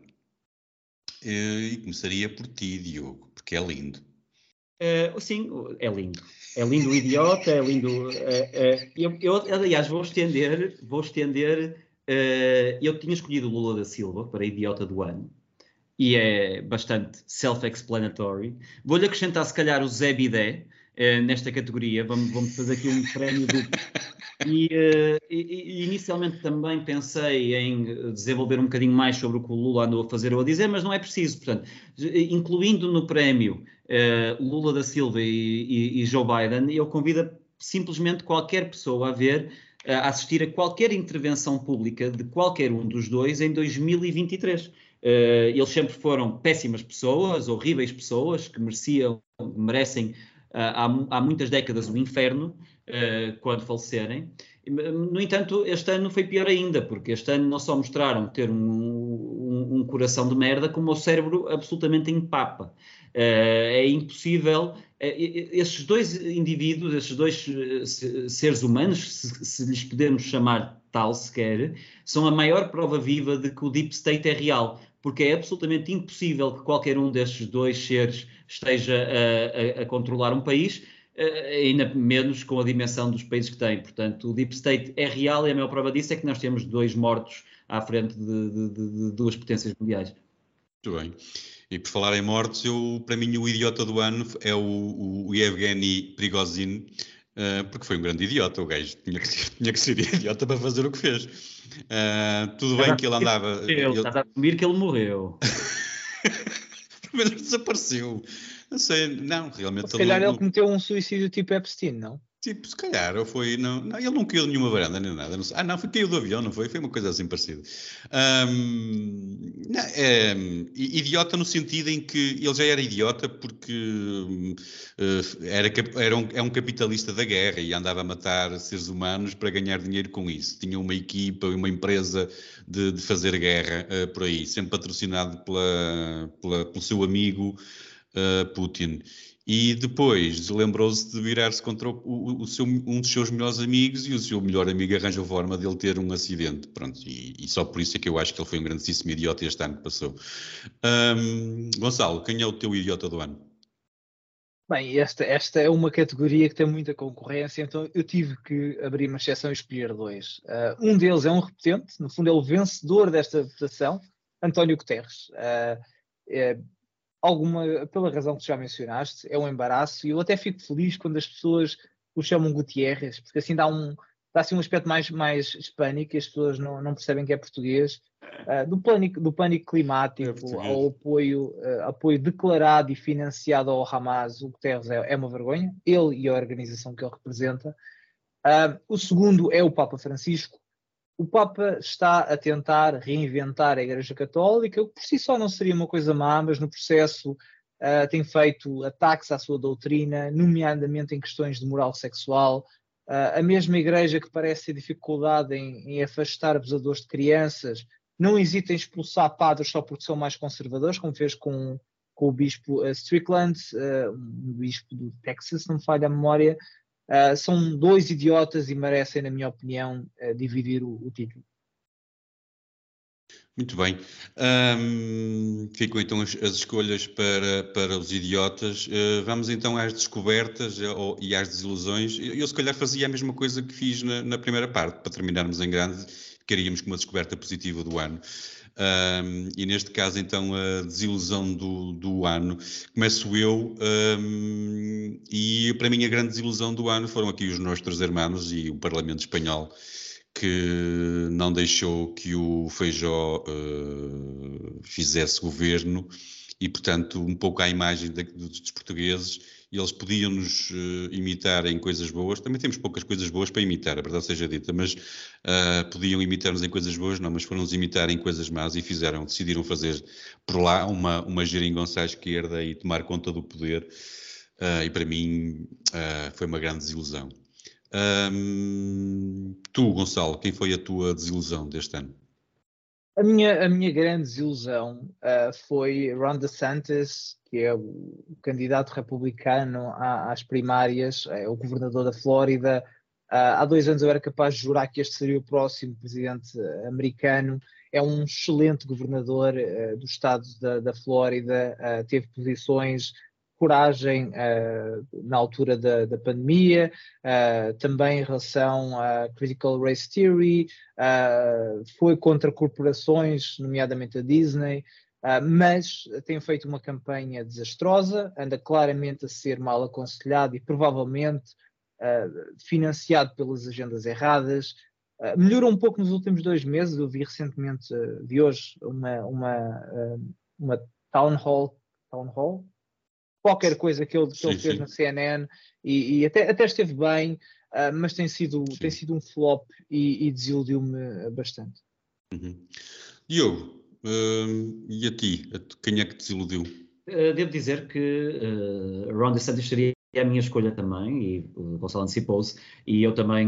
Uh, e começaria por ti, Diogo, porque é lindo. Uh, sim, é lindo. É lindo o idiota, é lindo... Uh, uh, eu, eu, aliás, vou estender... Vou estender uh, eu tinha escolhido o Lula da Silva para idiota do ano. E é bastante self-explanatory. Vou-lhe acrescentar, se calhar, o Zé Bidé uh, nesta categoria. Vamos, vamos fazer aqui um prémio duplo. E, uh, e, e inicialmente também pensei em desenvolver um bocadinho mais sobre o que o Lula andou a fazer ou a dizer, mas não é preciso. Portanto, incluindo no prémio uh, Lula da Silva e, e, e Joe Biden, eu convido simplesmente qualquer pessoa a ver, a assistir a qualquer intervenção pública de qualquer um dos dois em dois mil e vinte e três. Uh, eles sempre foram péssimas pessoas, horríveis pessoas, que mereciam, merecem uh, há, há muitas décadas o inferno uh, quando falecerem. No entanto, este ano foi pior ainda, porque este ano não só mostraram ter um, um, um coração de merda, como o cérebro absolutamente em papa. Uh, é impossível... Esses dois indivíduos, esses dois seres humanos, se, se lhes podemos chamar tal sequer, são a maior prova viva de que o Deep State é real, porque é absolutamente impossível que qualquer um destes dois seres esteja a, a, a controlar um país, ainda menos com a dimensão dos países que tem. Portanto, o Deep State é real e a maior prova disso é que nós temos dois mortos à frente de, de, de, de duas potências mundiais. Muito bem. E por falar em mortes, eu, para mim o idiota do ano é o, o, o Yevgeny Prigozhin, uh, porque foi um grande idiota, o gajo tinha que ser, tinha que ser idiota para fazer o que fez. Uh, tudo bem que ele andava... Ele está a assumir que ele morreu. Mas desapareceu. Não sei, não, realmente... Se calhar ele cometeu um suicídio tipo Epstein, não? Tipo, se calhar, ou foi. Não, não, ele não caiu de nenhuma varanda nem nada. Não sei. Ah, não, foi caiu do avião, não foi? Foi uma coisa assim parecida. Um, não, é, idiota no sentido em que ele já era idiota porque uh, era, era um, é um capitalista da guerra e andava a matar seres humanos para ganhar dinheiro com isso. Tinha uma equipa, uma empresa de, de fazer guerra uh, por aí, sempre patrocinado pela, pela, pelo seu amigo uh, Putin. E depois lembrou-se de virar-se contra o, o, o seu, um dos seus melhores amigos e o seu melhor amigo arranja a forma dele ter um acidente. Pronto, e, e só por isso é que eu acho que ele foi um grandíssimo idiota este ano que passou. Um, Gonçalo, quem é o teu idiota do ano? Bem, esta, esta é uma categoria que tem muita concorrência, então eu tive que abrir uma exceção e escolher dois. Uh, um deles é um repetente, no fundo é o vencedor desta votação, António Guterres. Uh, é, alguma, pela razão que tu já mencionaste, é um embaraço, e eu até fico feliz quando as pessoas o chamam Gutierrez, porque assim dá um, dá assim um aspecto mais, mais hispânico, e as pessoas não, não percebem que é português. Uh, do, pânico, do pânico climático é ao apoio, uh, apoio declarado e financiado ao Hamas, o Guterres é, é uma vergonha, ele e a organização que ele representa. Uh, o segundo é o Papa Francisco. O Papa está a tentar reinventar a Igreja Católica, o que por si só não seria uma coisa má, mas no processo uh, tem feito ataques à sua doutrina, nomeadamente em questões de moral sexual. Uh, a mesma Igreja que parece ter dificuldade em, em afastar abusadores de crianças, não hesita em expulsar padres só porque são mais conservadores, como fez com, com o bispo uh, Strickland, uh, um bispo do Texas, não me falha a memória. Uh, são dois idiotas e merecem, na minha opinião, uh, dividir o, o título. Muito bem. Um, ficam então as, as escolhas para, para os idiotas. Uh, vamos então às descobertas ou, e às desilusões. Eu, eu se calhar fazia a mesma coisa que fiz na, na primeira parte, para terminarmos em grande, ficaríamos com uma descoberta positiva do ano. Um, e neste caso então a desilusão do, do ano. Começo eu, um, e para mim a grande desilusão do ano foram aqui os nossos irmãos e o Parlamento Espanhol, que não deixou que o Feijóo uh, fizesse governo e, portanto, um pouco à imagem de, de, dos portugueses, eles podiam-nos uh, imitar em coisas boas. Também temos poucas coisas boas para imitar, a verdade seja dita, mas uh, podiam imitar-nos em coisas boas, não, mas foram-nos imitar em coisas más e fizeram, decidiram fazer por lá uma, uma geringonça à esquerda e tomar conta do poder, uh, e para mim uh, foi uma grande desilusão. Um, tu, Gonçalo, quem foi a tua desilusão deste ano? A minha, a minha grande desilusão uh, foi Ron DeSantis, que é o, o candidato republicano à, às primárias, é o governador da Flórida. Uh, há dois anos eu era capaz de jurar que este seria o próximo presidente americano. É um excelente governador uh, do estado da, da Flórida, uh, teve posições... coragem uh, na altura da, da pandemia, uh, também em relação à Critical Race Theory, uh, foi contra corporações, nomeadamente a Disney, uh, mas tem feito uma campanha desastrosa, anda claramente a ser mal aconselhado e provavelmente uh, financiado pelas agendas erradas. Uh, melhorou um pouco nos últimos dois meses, eu vi recentemente, uh, vi hoje, uma, uma, uh, uma town hall, town hall? qualquer coisa que ele, que sim, ele fez sim. na C N N e, e até, até esteve bem, uh, mas tem sido, tem sido um flop e, e desiludiu-me bastante. Uhum. Diogo, uh, e a ti? Quem é que te desiludiu? Uh, devo dizer que uh, Ron DeSantis seria a minha escolha também, e o Gonçalo antecipou-se, e eu também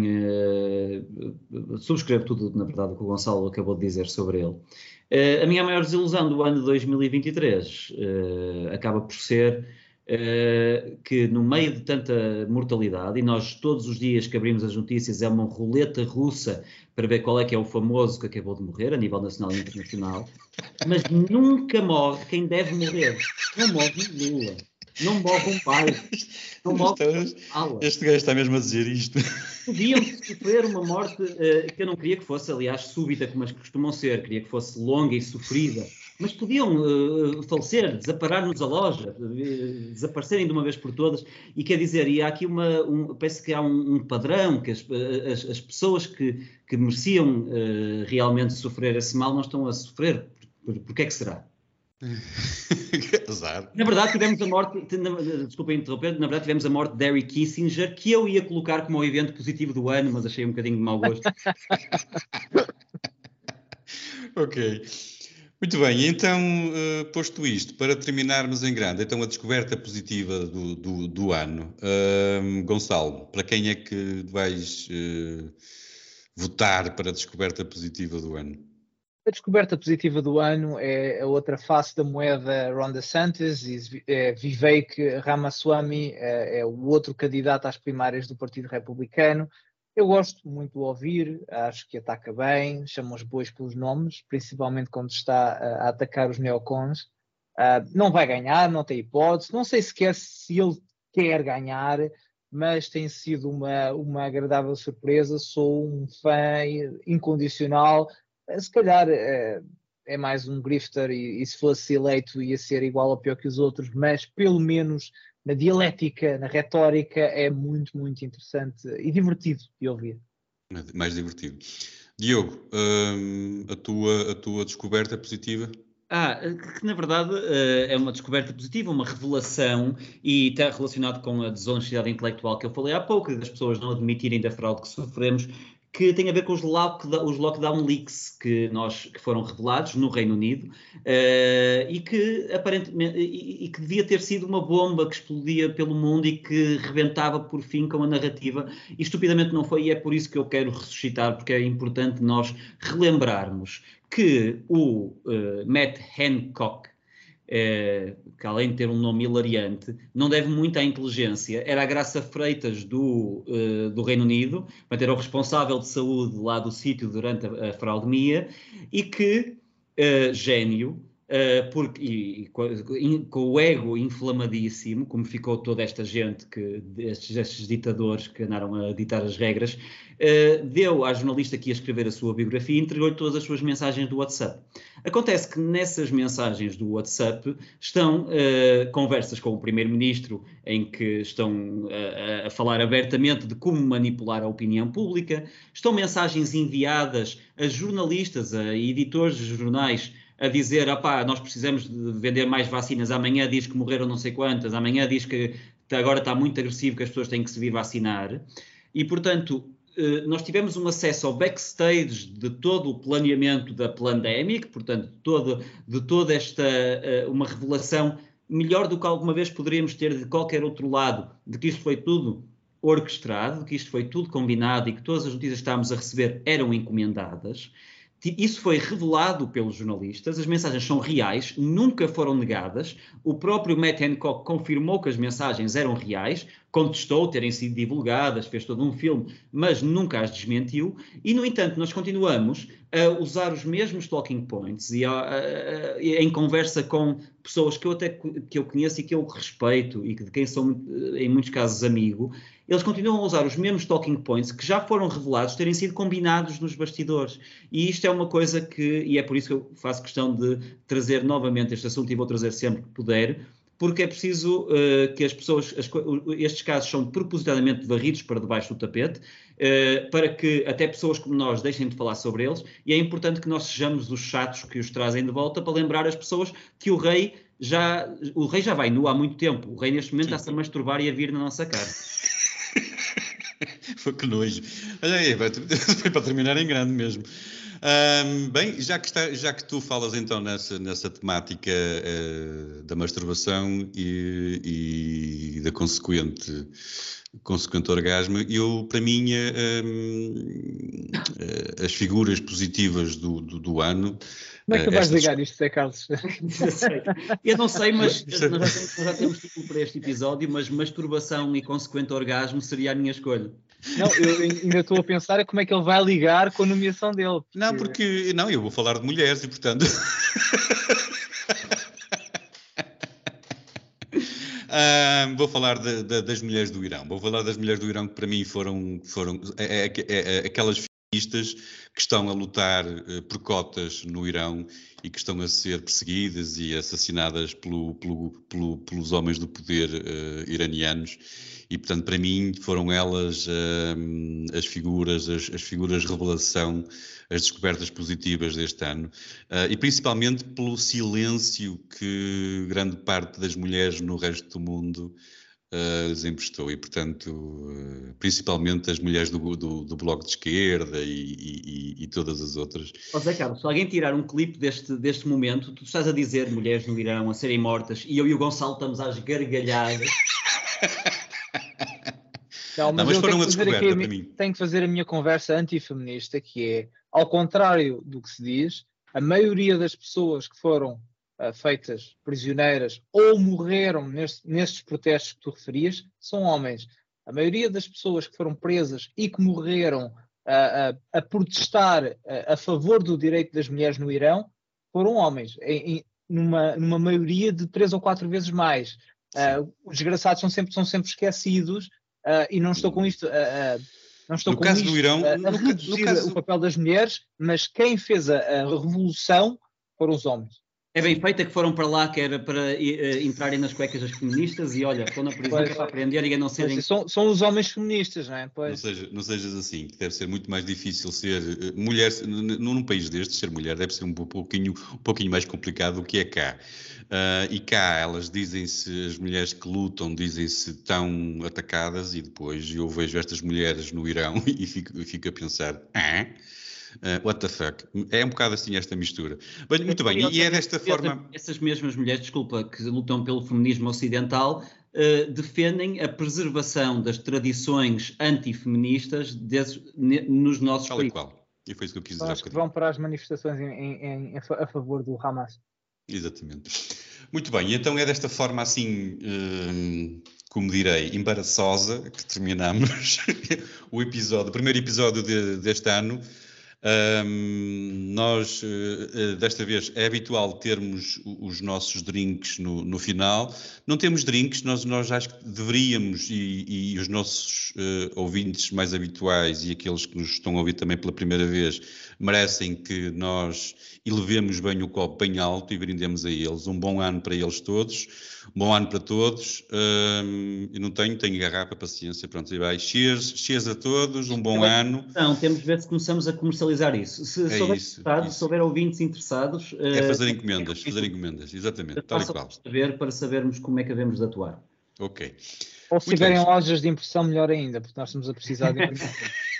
uh, subscrevo tudo, na verdade, o que o Gonçalo acabou de dizer sobre ele. Uh, a minha maior desilusão do ano de dois mil e vinte e três uh, acaba por ser uh, que no meio de tanta mortalidade, e nós todos os dias que abrimos as notícias é uma roleta russa para ver qual é que é o famoso que acabou de morrer, a nível nacional e internacional, mas nunca morre quem deve morrer. Não morre Lula, não morre um pai, não morre um Este gajo está mesmo a dizer isto. Podiam sofrer uma morte uh, que eu não queria que fosse, aliás, súbita, como as que costumam ser, queria que fosse longa e sofrida, mas podiam uh, falecer, desaparar-nos a loja, uh, desaparecerem de uma vez por todas, e quer dizer, e há aqui uma, um, parece que há um, um padrão, que as, as, as pessoas que, que mereciam uh, realmente sofrer esse mal não estão a sofrer. Por, por, por que é que será? Azar. Na verdade, tivemos a morte, na, desculpa interromper, na verdade tivemos a morte de Henry Kissinger, que eu ia colocar como o evento positivo do ano, mas achei um bocadinho de mau gosto. Ok. Muito bem, então, uh, posto isto, para terminarmos em grande, então a descoberta positiva do, do, do ano. Uh, Gonçalo, para quem é que vais uh, votar para a descoberta positiva do ano? A descoberta positiva do ano é a outra face da moeda Ron DeSantis, e é Vivek Ramaswamy, é, é o outro candidato às primárias do Partido Republicano. Eu gosto muito de ouvir, acho que ataca bem, chama os bois pelos nomes, principalmente quando está a, a atacar os neocons. Uh, não vai ganhar, não tem hipótese, não sei sequer se ele quer ganhar, mas tem sido uma, uma agradável surpresa. Sou um fã incondicional. Se calhar é, é mais um grifter e, e se fosse eleito ia ser igual ou pior que os outros, mas pelo menos na dialética, na retórica, é muito, muito interessante e divertido de ouvir. Mais divertido. Diogo, hum, a, tua, a tua descoberta positiva? Ah, que na verdade é uma descoberta positiva, uma revelação, e está relacionado com a desonestidade intelectual que eu falei há pouco, das pessoas não admitirem da fraude que sofremos, que tem a ver com os lockdown, os lockdown leaks que, nós, que foram revelados no Reino Unido uh, e, que, aparentemente, e, e que devia ter sido uma bomba que explodia pelo mundo e que rebentava por fim com a narrativa, e estupidamente não foi, e é por isso que eu quero ressuscitar, porque é importante nós relembrarmos que o uh, Matt Hancock, É, que além de ter um nome hilariante, não deve muito à inteligência. Era a Graça Freitas do, uh, do Reino Unido, portanto, era o responsável de saúde lá do sítio durante a, a fraudemia, e que, uh, gênio, uh, porque, e, e com, com o ego inflamadíssimo, como ficou toda esta gente, que, estes, estes ditadores que andaram a ditar as regras, uh, deu à jornalista que ia escrever a sua biografia e entregou-lhe todas as suas mensagens do WhatsApp. Acontece que nessas mensagens do WhatsApp estão uh, conversas com o primeiro-ministro em que estão uh, a falar abertamente de como manipular a opinião pública, estão mensagens enviadas a jornalistas, a editores de jornais, a dizer, opá, nós precisamos de vender mais vacinas, amanhã diz que morreram não sei quantas, amanhã diz que agora está muito agressivo, que as pessoas têm que se vir vacinar, e portanto nós tivemos um acesso ao backstage de todo o planeamento da pandemia, portanto, todo, de toda esta, uma revelação melhor do que alguma vez poderíamos ter de qualquer outro lado, de que isto foi tudo orquestrado, de que isto foi tudo combinado e que todas as notícias que estávamos a receber eram encomendadas. Isso foi revelado pelos jornalistas, as mensagens são reais, nunca foram negadas. O próprio Matt Hancock confirmou que as mensagens eram reais, contestou terem sido divulgadas, fez todo um filme, mas nunca as desmentiu. E, no entanto, nós continuamos a usar os mesmos talking points e a, a, a, em conversa com pessoas que eu até que eu conheço e que eu respeito e de quem sou, em muitos casos, amigo. Eles continuam a usar os mesmos talking points que já foram revelados, terem sido combinados nos bastidores. E isto é uma coisa que, e é por isso que eu faço questão de trazer novamente este assunto, e vou trazer sempre que puder, porque é preciso uh, que as pessoas, as, estes casos são propositadamente varridos para debaixo do tapete, uh, para que até pessoas como nós deixem de falar sobre eles, e é importante que nós sejamos os chatos que os trazem de volta para lembrar as pessoas que o rei já, o rei já vai nu há muito tempo. O rei neste momento está-se a masturbar e a vir na nossa cara. Foi que nojo. Olha aí, foi para terminar em grande mesmo. Um, bem, já que, está, já que tu falas então nessa, nessa temática uh, da masturbação e, e da consequente, consequente orgasmo, eu, para mim, um, uh, as figuras positivas do, do, do ano... Como é que tu vais ligar isto, Zé Carlos? Eu não sei, mas nós já, temos, nós já temos título para este episódio, mas masturbação e consequente orgasmo seria a minha escolha. Não, eu ainda estou a pensar é como é que ele vai ligar com a nomeação dele. Porque... Não, porque não, eu vou falar de mulheres e, portanto... Um, vou falar de, de, das mulheres do Irão. Vou falar das mulheres do Irão que para mim foram, foram é, é, é, é, aquelas feministas que estão a lutar uh, por cotas no Irão e que estão a ser perseguidas e assassinadas pelo, pelo, pelo, pelos homens do poder uh, iranianos. E, portanto, para mim foram elas uh, as figuras, as, as figuras de revelação, as descobertas positivas deste ano. Uh, e principalmente pelo silêncio que grande parte das mulheres no resto do mundo Uh, lhes emprestou e, portanto, uh, principalmente as mulheres do, do, do Bloco de Esquerda e, e, e todas as outras. Ó Zé Carlos, se alguém tirar um clipe deste, deste momento, tu estás a dizer mulheres no Irão a serem mortas e eu e o Gonçalo estamos às gargalhadas. Não, mas, Não, mas foram uma descoberta para mim. Tenho que fazer a minha conversa antifeminista, que é, ao contrário do que se diz, a maioria das pessoas que foram feitas prisioneiras ou morreram neste, nestes protestos que tu referias, são homens. A maioria das pessoas que foram presas e que morreram a, a, a protestar a, a favor do direito das mulheres no Irão foram homens, em, em, numa, numa maioria de três ou quatro vezes mais. Uh, os desgraçados são sempre, são sempre esquecidos uh, e não estou com isto... Uh, uh, Não estou no com caso isto do Irão, a, a no, reduzir no caso... o papel das mulheres, mas quem fez a, a revolução foram os homens. É bem feita que foram para lá, que era para uh, entrarem nas cuecas das feministas e olha, estão na prisão pois, que é para aprender e a não serem... São, são os homens feministas, não é? Pois. Não, seja, não sejas assim, que deve ser muito mais difícil ser uh, mulher, num país destes, ser mulher deve ser um pouquinho, um pouquinho mais complicado do que é cá. Uh, e cá elas dizem-se, as mulheres que lutam dizem-se tão atacadas e depois eu vejo estas mulheres no Irão e fico, fico a pensar... Ah? Uh, what the fuck? É um bocado assim esta mistura. Mas, muito bem, e é desta forma... Essas mesmas mulheres, desculpa, que lutam pelo feminismo ocidental, uh, defendem a preservação das tradições antifeministas desses, nos nossos Tal países. Qual. E foi isso que eu quis dizer. Acho que vão para as manifestações em, em, em, a favor do Hamas. Exatamente. Muito bem, e então é desta forma assim... Uh... como direi, embaraçosa, que terminamos o episódio, o primeiro episódio de, deste ano. Um, nós, uh, desta vez, é habitual termos os nossos drinks no, no final. Não temos drinks, nós, nós acho que deveríamos, e, e os nossos uh, ouvintes mais habituais e aqueles que nos estão a ouvir também pela primeira vez, merecem que nós elevemos bem o copo bem alto e brindemos a eles. Um bom ano para eles todos, um bom ano para todos. Um, eu não tenho, tenho garrafa, paciência, pronto, e vai. Cheers, cheers a todos, um bom ano. Não, temos de ver se começamos a comercializar isso. Se, é souber, isso, isso. se houver ouvintes interessados... É fazer encomendas, é fazer encomendas, exatamente, tal e qual. Saber, para sabermos como é que devemos de atuar. Ok. Ou se tiverem lojas de impressão, melhor ainda, porque nós estamos a precisar de impressão.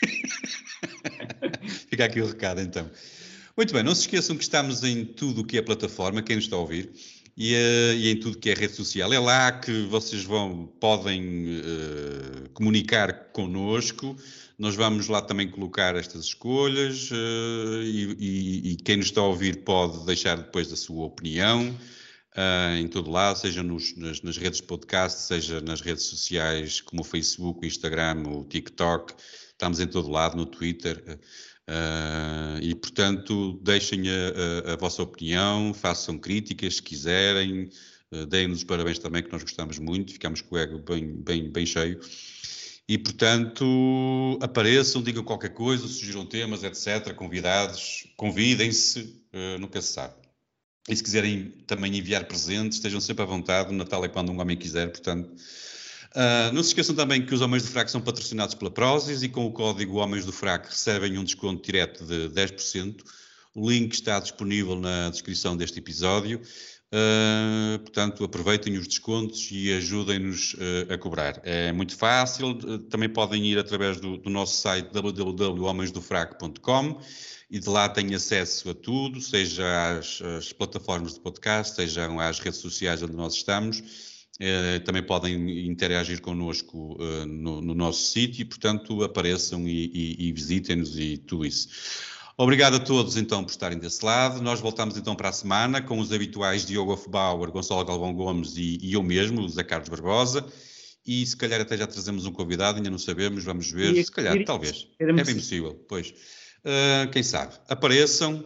Fica aqui o recado, então. Muito bem, não se esqueçam que estamos em tudo o que é plataforma, quem nos está a ouvir, e, uh, e em tudo que é rede social. É lá que vocês vão, podem uh, comunicar connosco. Nós vamos lá também colocar estas escolhas uh, e, e, e quem nos está a ouvir pode deixar depois a sua opinião uh, em todo lado, seja nos, nas, nas redes de podcast, seja nas redes sociais como o Facebook, o Instagram, o TikTok. Estamos em todo lado, no Twitter. Uh, e, portanto, deixem a, a, a vossa opinião, façam críticas se quiserem, uh, deem-nos os parabéns também, que nós gostamos muito, ficamos com o ego bem, bem, bem cheio. E, portanto, apareçam, digam qualquer coisa, sugiram temas, etcétera, convidados, convidem-se, uh, nunca se sabe. E se quiserem também enviar presentes, estejam sempre à vontade, o Natal é quando um homem quiser, portanto... Uh, não se esqueçam também que os Homens do Fraco são patrocinados pela Prozis e com o código Homens do Fraco recebem um desconto direto de dez por cento. O link está disponível na descrição deste episódio. Uh, portanto, aproveitem os descontos e ajudem-nos uh, a cobrar. É muito fácil. Uh, também podem ir através do, do nosso site w w w ponto homens do fraco ponto com e de lá têm acesso a tudo, seja às, às plataformas de podcast, sejam às redes sociais onde nós estamos. Uh, também podem interagir connosco uh, no, no nosso sítio, portanto apareçam e, e, e visitem-nos e tudo isso. Obrigado a todos então por estarem desse lado. Nós voltamos então para a semana com os habituais Diogo Hofbauer, Gonçalo Galvão Gomes e, e eu mesmo, o Zé Carlos Barbosa, e se calhar até já trazemos um convidado, ainda não sabemos, vamos ver, e, se calhar, e, talvez, é bem possível, pois, uh, quem sabe. Apareçam,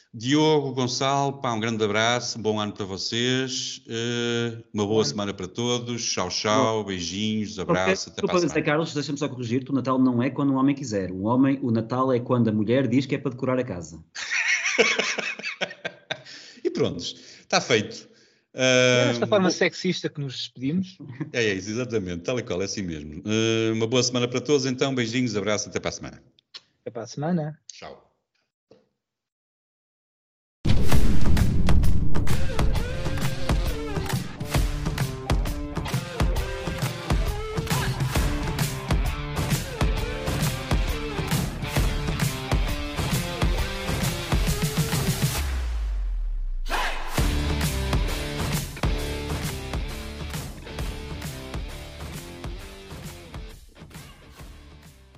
Diogo, Gonçalo, pá, um grande abraço, um bom ano para vocês, uh, uma boa semana para todos, tchau, tchau, beijinhos, abraço, okay. até para a semana. Carlos, deixa-me só corrigir-te, o Natal não é quando o homem quiser, o, homem, o Natal é quando a mulher diz que é para decorar a casa. E pronto, está feito. É desta uh, forma sexista que nos despedimos. É, é isso, exatamente, tal e qual, é assim mesmo. Uh, uma boa semana para todos, então, beijinhos, abraço, até para a semana. Até para a semana. Tchau.